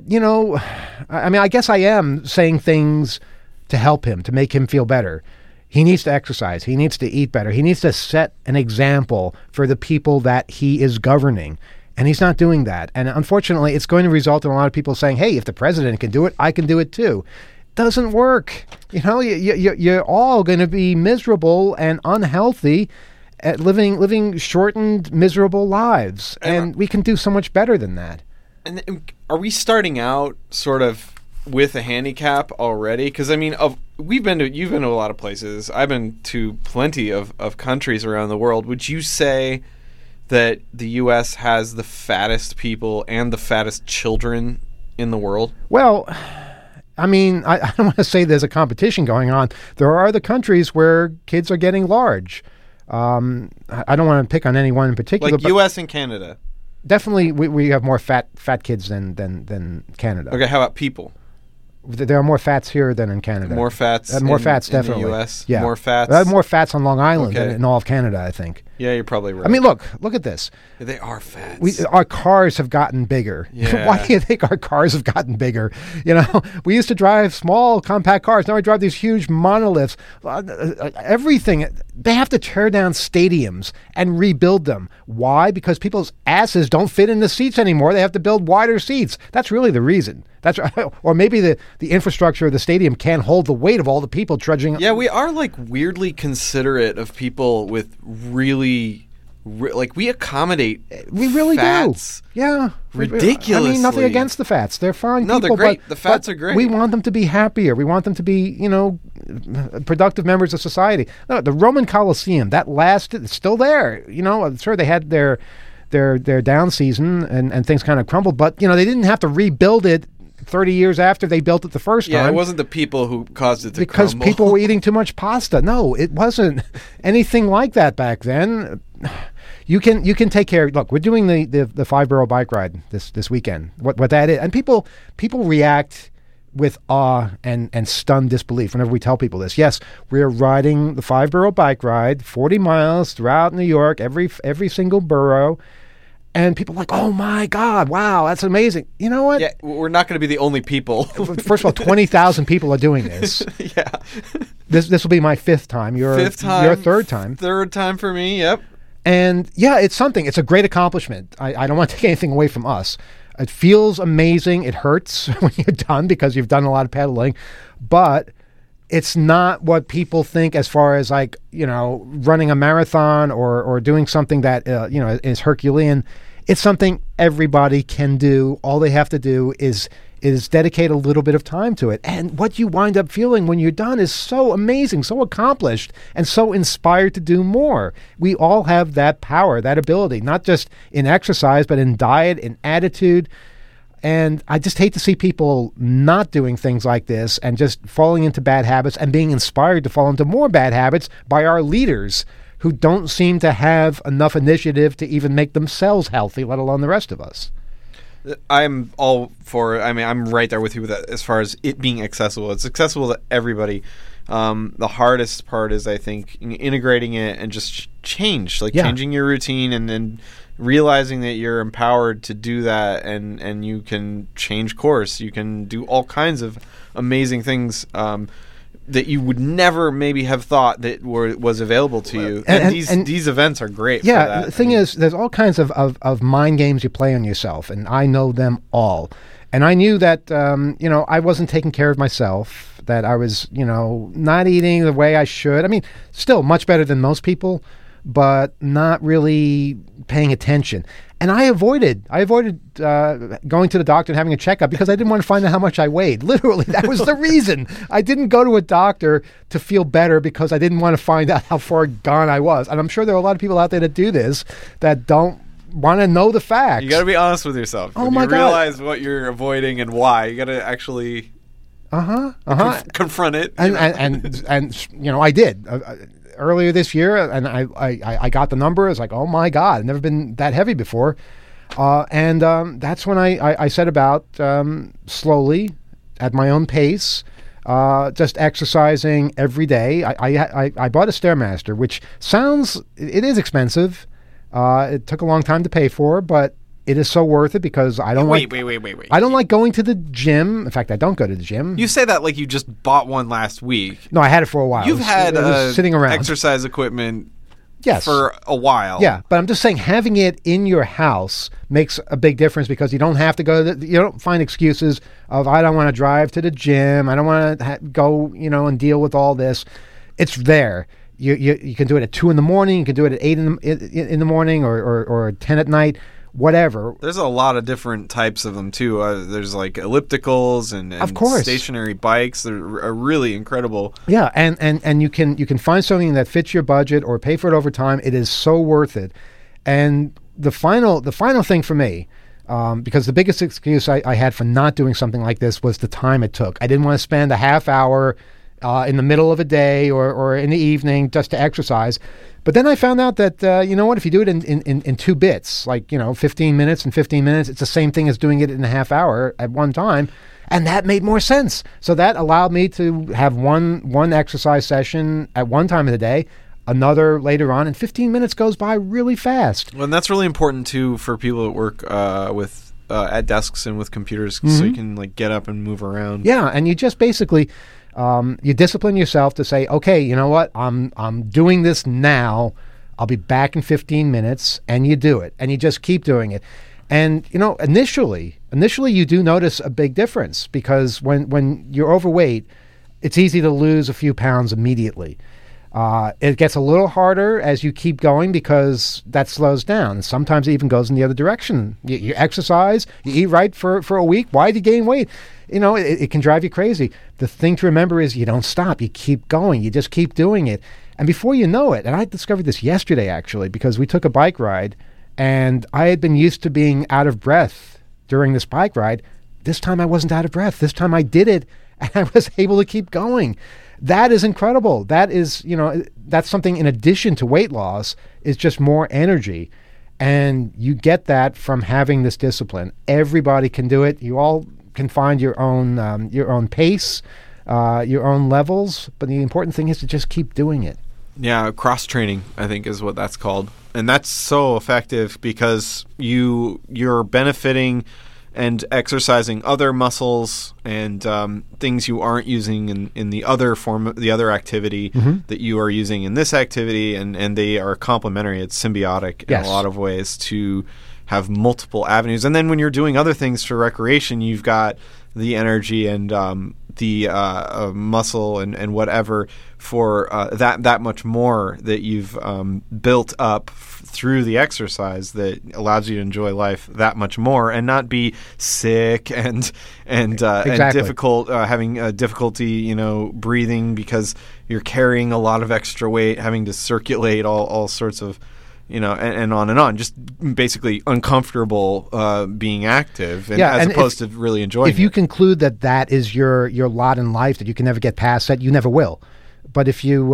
I guess I am saying things to help him, to make him feel better. He needs to exercise. He needs to eat better. He needs to set an example for the people that he is governing. And he's not doing that. And unfortunately, it's going to result in a lot of people saying, hey, if the president can do it, I can do it too. Doesn't work. You're all going to be miserable and unhealthy at living shortened, miserable lives. And we can do so much better than that. And are we starting out sort of with a handicap already? Because, you've been to a lot of places. I've been to plenty of countries around the world. Would you say that the U.S. has the fattest people and the fattest children in the world? Well, I mean, I don't want to say there's a competition going on. There are the countries where kids are getting large. I don't want to pick on anyone in particular. Like U.S. and Canada. Definitely, we have more fat kids than Canada. Okay, how about people? There are more fats here than in Canada. More fats. More fats, definitely. In the U.S. Yeah, more fats. There are more fats on Long Island than in all of Canada, I think. Yeah, you're probably right. I mean, look at this. They are fats. Our cars have gotten bigger. Yeah. Why do you think our cars have gotten bigger? You know, we used to drive small, compact cars. Now we drive these huge monoliths. Everything. They have to tear down stadiums and rebuild them. Why? Because people's asses don't fit in the seats anymore. They have to build wider seats. That's really the reason. Or maybe the infrastructure of the stadium can't hold the weight of all the people trudging. Yeah, we are like weirdly considerate of people with really, like we accommodate. We really fats do. Yeah, ridiculously. I mean, nothing against the fats; they're fine. No, people, they're great. But, the fats are great. We want them to be happier. We want them to be, productive members of society. No, the Roman Colosseum that lasted. It's still there. Sure, they had their down season and things kind of crumbled, but they didn't have to rebuild it 30 years after they built it the first time. Yeah, it wasn't the people who caused it to because crumble. People were eating too much pasta. No, it wasn't anything like that back then. You can take care. Look, we're doing the 5-borough bike ride this weekend. What that is, and people react with awe and stunned disbelief whenever we tell people this. Yes, we're riding the 5-borough bike ride, 40 miles throughout New York, every single borough. And people are like, oh, my God, wow, that's amazing. You know what? Yeah, we're not going to be the only people. First of all, 20,000 people are doing this. Yeah. This will be my fifth time. Your third time. Third time for me, yep. And, yeah, it's something. It's a great accomplishment. I don't want to take anything away from us. It feels amazing. It hurts when you're done because you've done a lot of pedaling. But it's not what people think as far as, like, running a marathon or doing something that, is Herculean. It's something everybody can do. All they have to do is dedicate a little bit of time to it. And what you wind up feeling when you're done is so amazing, so accomplished, and so inspired to do more. We all have that power, that ability, not just in exercise, but in diet, in attitude. And I just hate to see people not doing things like this and just falling into bad habits and being inspired to fall into more bad habits by our leaders who don't seem to have enough initiative to even make themselves healthy, let alone the rest of us. I'm all for it. I mean, I'm right there with you with that as far as it being accessible. It's accessible to everybody. The hardest part is, I think, integrating it and just changing your routine and then realizing that you're empowered to do that and you can change course. You can do all kinds of amazing things that you would never maybe have thought that was available to you. And these events are great for that. Yeah, the thing is, there's all kinds of mind games you play on yourself, and I know them all. And I knew that, I wasn't taking care of myself, that I was, not eating the way I should. I mean, still much better than most people, but not really paying attention. And I avoided going to the doctor and having a checkup because I didn't want to find out how much I weighed. Literally, that was the reason. I didn't go to a doctor to feel better because I didn't want to find out how far gone I was. And I'm sure there are a lot of people out there that do this that don't want to know the facts. You got to be honest with yourself. Oh, when my you God. realize what you're avoiding and why, you got to actually confront it. And I did. Earlier this year, and I got the number. It's like, oh my God, I've never been that heavy before. And that's when I set about slowly, at my own pace, just exercising every day. I bought a Stairmaster, which it is expensive. It took a long time to pay for, but it is so worth it because I don't wait. I don't like going to the gym. In fact, I don't go to the gym. You say that like you just bought one last week. No, I had it for a while. You've had sitting around exercise equipment Yes. for a while. Yeah, but I'm just saying having it in your house makes a big difference because you don't have to go you don't find excuses of I don't want to drive to the gym, I don't want to go, and deal with all this. It's there. You can do it at 2 a.m, you can do it at 8 in the morning or 10 at night. whatever. There's a lot of different types of them too. There's like ellipticals and of course, stationary bikes. They're really incredible. Yeah, and you can find something that fits your budget or pay for it over time. It is so worth it. And the final thing for me, because the biggest excuse I had for not doing something like this was the time it took. I didn't want to spend a half hour in the middle of a day or in the evening just to exercise. But then I found out that, you know what, if you do it in 2 bits, like, 15 minutes and 15 minutes, it's the same thing as doing it in a half hour at one time. And that made more sense. So that allowed me to have one exercise session at one time of the day, another later on, and 15 minutes goes by really fast. Well, and that's really important, too, for people that work with at desks and with computers, so you can like get up and move around. Yeah, and you just basically... you discipline yourself to say, okay, you know what? I'm doing this now. I'll be back in 15 minutes, and you do it, and you just keep doing it. And initially you do notice a big difference, because when you're overweight, it's easy to lose a few pounds immediately. It gets a little harder as you keep going because that slows down. Sometimes it even goes in the other direction. You exercise, you eat right for a week. Why do you gain weight? It can drive you crazy. The thing to remember is you don't stop. You keep going. You just keep doing it. And before you know it, and I discovered this yesterday actually, because we took a bike ride and I had been used to being out of breath during this bike ride. This time I wasn't out of breath. This time I did it and I was able to keep going. That is incredible. That is, that's something in addition to weight loss, is just more energy. And you get that from having this discipline. Everybody can do it. You all can find your own pace, your own levels. But the important thing is to just keep doing it. Yeah, cross training, I think, is what that's called. And that's so effective because you're benefiting and exercising other muscles and things you aren't using in the other activity that you are using in this activity, and they are complementary. It's symbiotic in a lot of ways to have multiple avenues. And then when you're doing other things for recreation, you've got the energy and the muscle and whatever for that much more that you've built up through the exercise that allows you to enjoy life that much more and not be sick and difficult, having difficulty, breathing because you're carrying a lot of extra weight, having to circulate all sorts of, and on and on, just basically uncomfortable being active, as opposed to really enjoying it. If you conclude that is your lot in life, that you can never get past that, you never will. But if you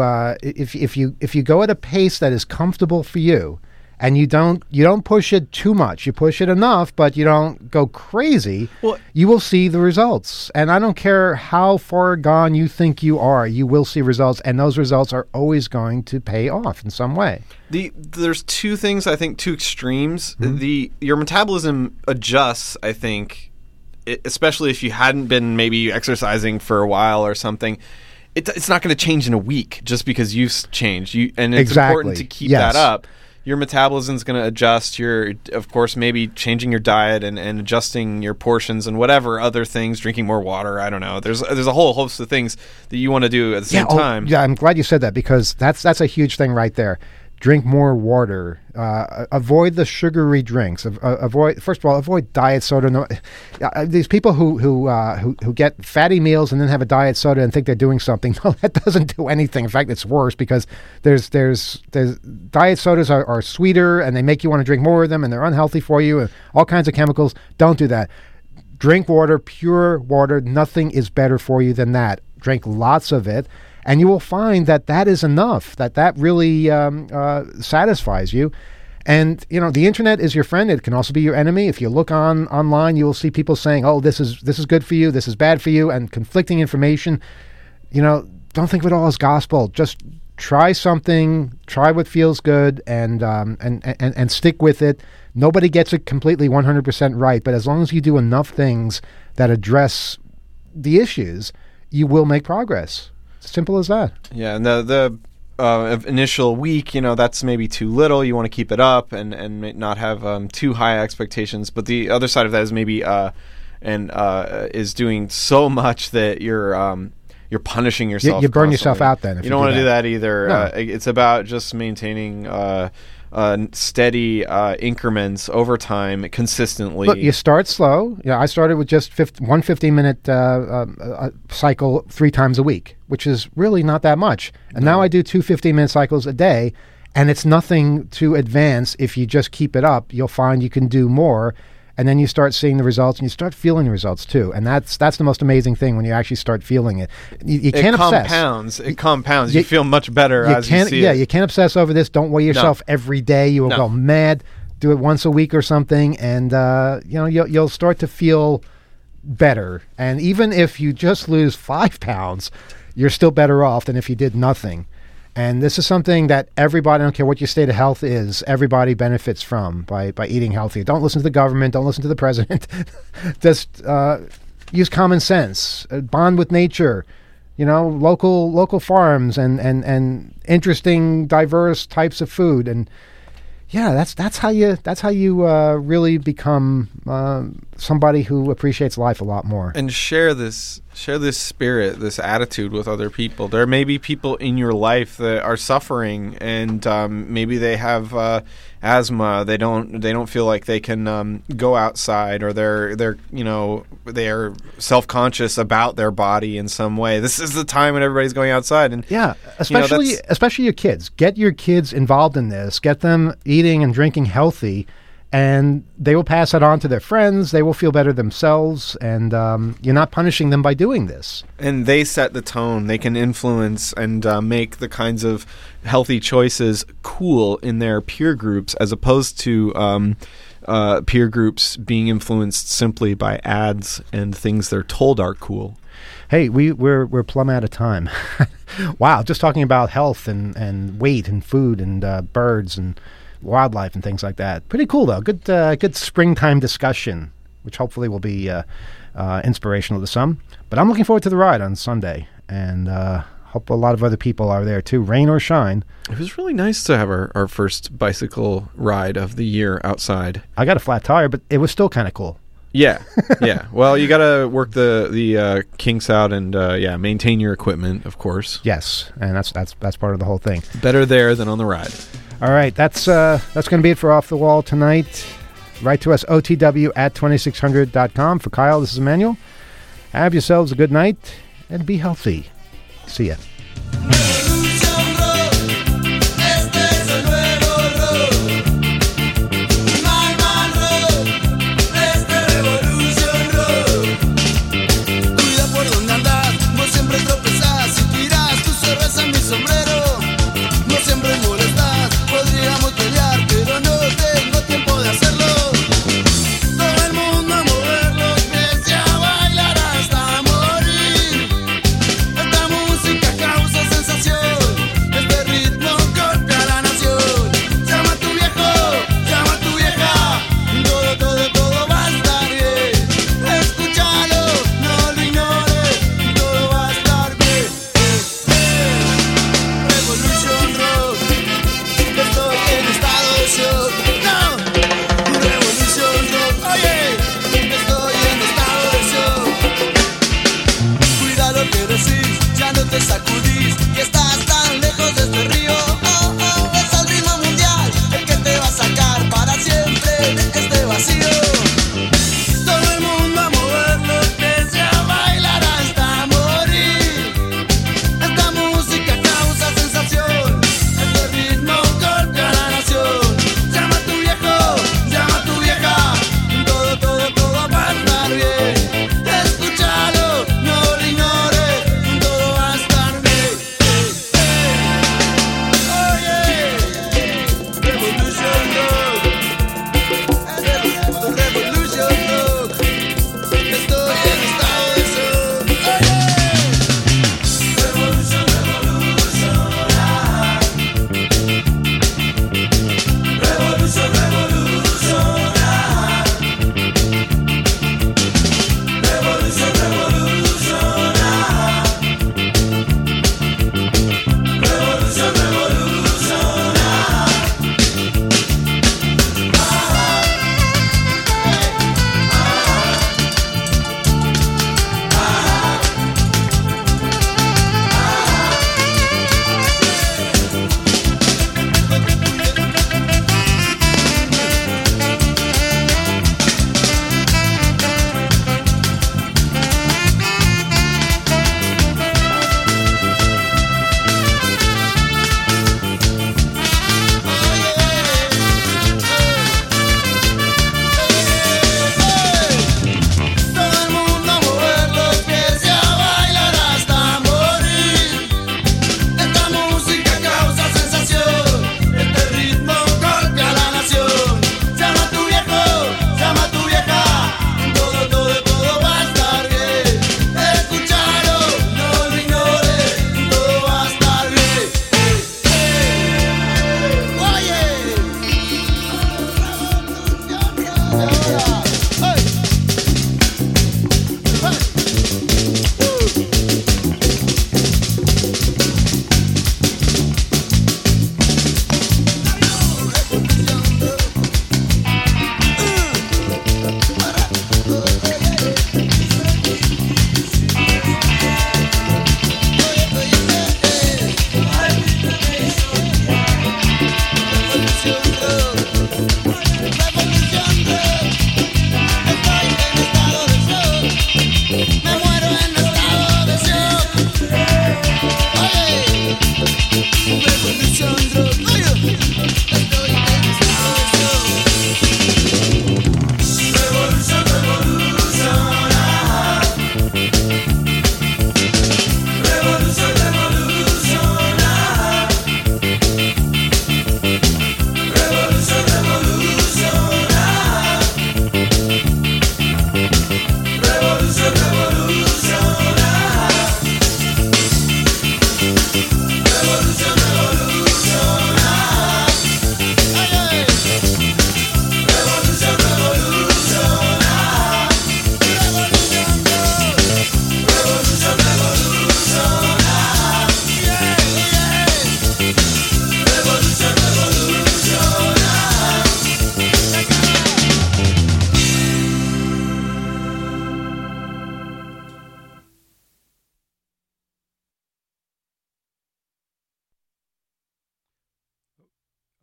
go at a pace that is comfortable for you, and you don't push it too much, you push it enough, but you don't go crazy, you will see the results. And I don't care how far gone you think you are, you will see results, and those results are always going to pay off in some way. There's two things, I think, two extremes. Your metabolism adjusts, I think, especially if you hadn't been maybe exercising for a while or something. It's not going to change in a week just because you've changed. And it's important to keep that up. Your metabolism is going to adjust. You're, of course, maybe changing your diet and adjusting your portions and whatever other things, drinking more water. I don't know. There's a whole host of things that you want to do at the same time. Yeah, I'm glad you said that because that's a huge thing right there. Drink more water. Avoid the sugary drinks. Avoid diet soda. These people who get fatty meals and then have a diet soda and think they're doing something. No, that doesn't do anything. In fact, it's worse because there's diet sodas are sweeter and they make you want to drink more of them and they're unhealthy for you and all kinds of chemicals. Don't do that. Drink water, pure water. Nothing is better for you than that. Drink lots of it. And you will find that is enough, that really satisfies you. And, the internet is your friend. It can also be your enemy. If you look online, you will see people saying, oh, this is good for you, this is bad for you, and conflicting information. Don't think of it all as gospel. Just try something, try what feels good, and stick with it. Nobody gets it completely 100% right, but as long as you do enough things that address the issues, you will make progress. Simple as that. Yeah, and the initial week, that's maybe too little. You want to keep it up and not have too high expectations. But the other side of that is maybe is doing so much that you're punishing yourself. You burn constantly. yourself out then. You don't want to do that either. No. It's about just maintaining steady increments over time consistently. Look, you start slow. I started with just one 15-minute cycle 3 times a week, which is really not that much. And now I do 2 15-minute cycles a day, and it's nothing to advance. If you just keep it up, you'll find you can do more. And then you start seeing the results, and you start feeling the results too. And that's the most amazing thing when you actually start feeling it. You can't obsess. It compounds. You feel much better as you see it. Yeah, you can't obsess over this. Don't weigh yourself every day. You will go mad. Do it once a week or something, and you'll start to feel better. And even if you just lose 5 pounds, you're still better off than if you did nothing. And this is something that everybody, I don't care what your state of health is, everybody benefits from by eating healthy. Don't listen to the government. Don't listen to the president. Just use common sense. Bond with nature. Local farms and interesting, diverse types of food. And yeah, that's how you really become somebody who appreciates life a lot more. And share this spirit, this attitude with other people. There may be people in your life that are suffering, and maybe they have asthma. They don't feel like they can go outside, or they're self-conscious about their body in some way. This is the time when everybody's going outside, and especially your kids. Get your kids involved in this. Get them eating and drinking healthy. And they will pass it on to their friends. They will feel better themselves, and you're not punishing them by doing this. And they set the tone. They can influence and make the kinds of healthy choices cool in their peer groups, as opposed to peer groups being influenced simply by ads and things they're told are cool. Hey, we're plumb out of time. Wow, just talking about health and weight and food and birds and wildlife and things like that. Pretty cool, though. Good springtime discussion, which hopefully will be inspirational to some. But I'm looking forward to the ride on Sunday, and hope a lot of other people are there too, rain or shine. It was really nice to have our first bicycle ride of the year outside. I got a flat tire, but it was still kind of cool. Yeah, yeah. Well, you got to work the kinks out and maintain your equipment, of course. Yes, and that's part of the whole thing. Better there than on the ride. All right, that's going to be it for Off the Wall tonight. Write to us, otw@2600.com. For Kyle, this is Emmanuel. Have yourselves a good night, and be healthy. See ya. Esta música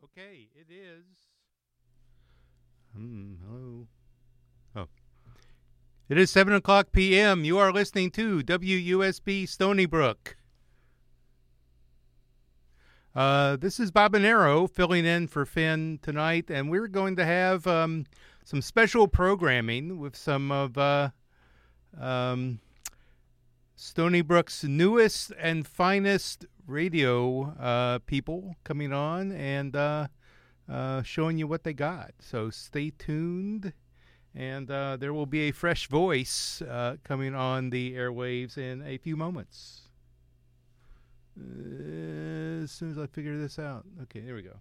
Okay, it is. Hello. Oh. It is 7 o'clock p.m. You are listening to WUSB Stony Brook. This is Bob Anero filling in for Finn tonight, and we're going to have some special programming with some of Stony Brook's newest and finest radio people coming on and showing you what they got. So stay tuned, and there will be a fresh voice coming on the airwaves in a few moments. As soon as I figure this out. Okay, there we go.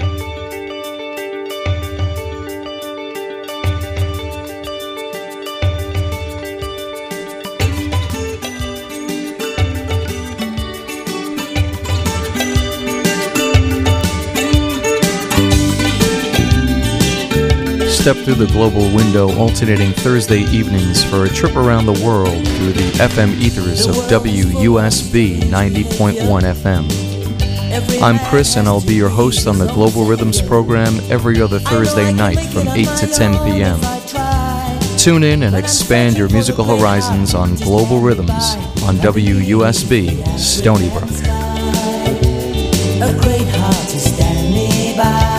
Step through the global window alternating Thursday evenings for a trip around the world through the FM ethers of WUSB 90.1 FM. I'm Chris, and I'll be your host on the Global Rhythms program every other Thursday night from 8 to 10 p.m. Tune in and expand your musical horizons on Global Rhythms on WUSB Stony Brook. A great heart is standing nearby.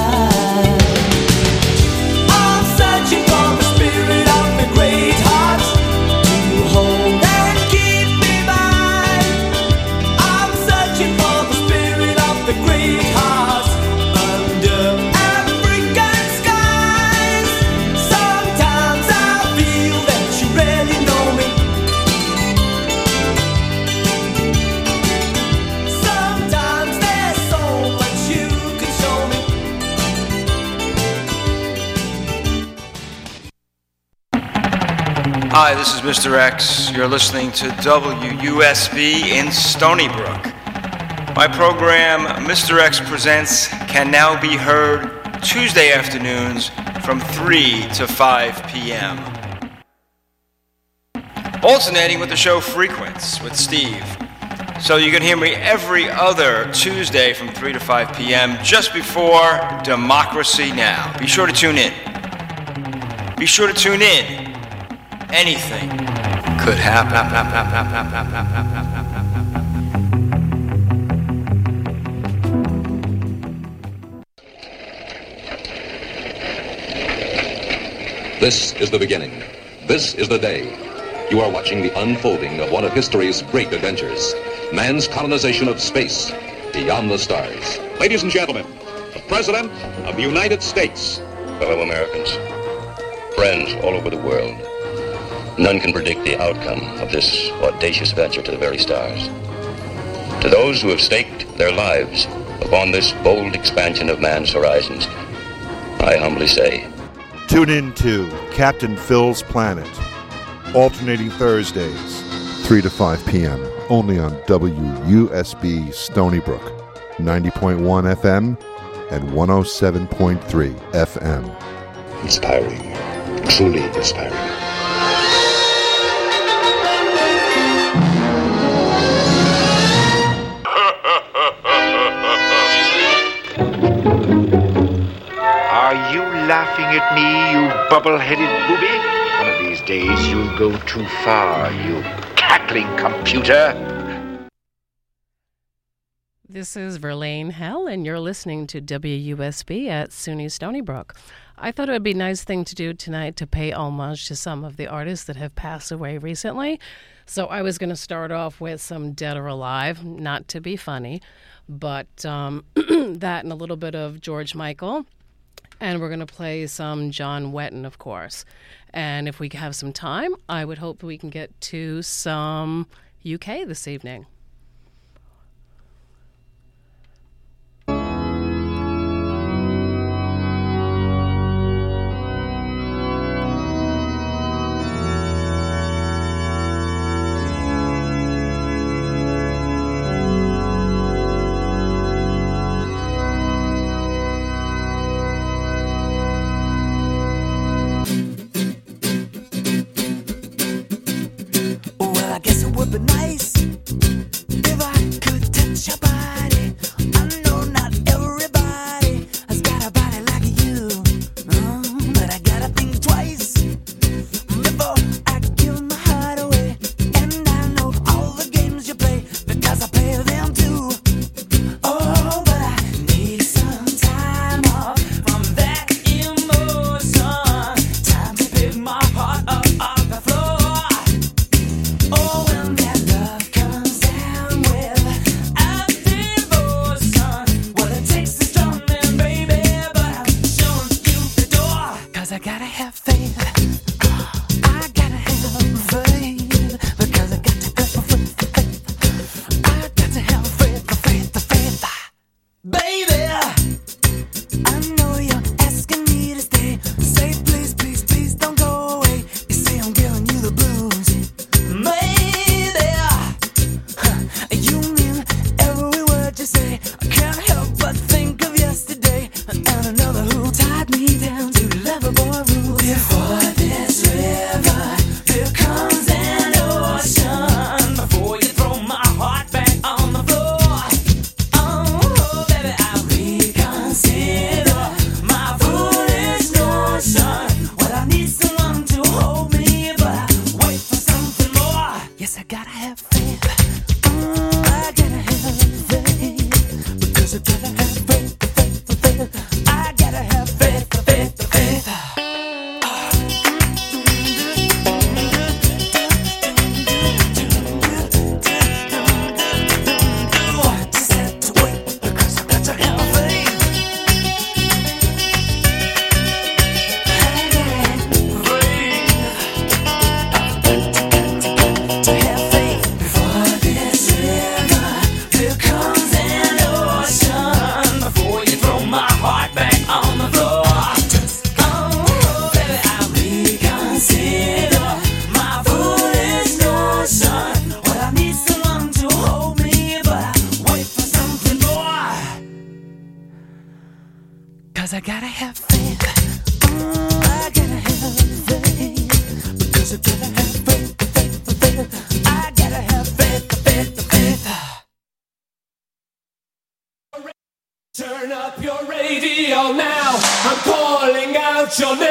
Hi, this is Mr. X. You're listening to WUSB in Stony Brook. My program, Mr. X Presents, can now be heard Tuesday afternoons from 3 to 5 p.m. Alternating with the show Frequence with Steve. So you can hear me every other Tuesday from 3 to 5 p.m. just before Democracy Now! Be sure to tune in. Be sure to tune in. Anything could happen. This is the beginning. This is the day. You are watching the unfolding of one of history's great adventures. Man's colonization of space beyond the stars. Ladies and gentlemen, the President of the United States. Fellow Americans, friends all over the world. None can predict the outcome of this audacious venture to the very stars. To those who have staked their lives upon this bold expansion of man's horizons, I humbly say, tune in to Captain Phil's Planet, alternating Thursdays, 3 to 5 p.m., only on WUSB Stony Brook, 90.1 FM and 107.3 FM. Inspiring, truly inspiring. Are you laughing at me, you bubble-headed booby? One of these days you'll go too far, you cackling computer. This is Verlaine Hell, and you're listening to WUSB at SUNY Stony Brook. I thought it would be a nice thing to do tonight to pay homage to some of the artists that have passed away recently. So I was going to start off with some Dead or Alive, not to be funny, but that and a little bit of George Michael. And we're going to play some John Wetton, of course. And if we have some time, I would hope we can get to some UK this evening. If I could touch your body, I know not everybody 'cause I gotta have faith. I gotta have faith. Because I gotta have faith. I gotta have faith. Turn up your radio now. I'm calling out your name.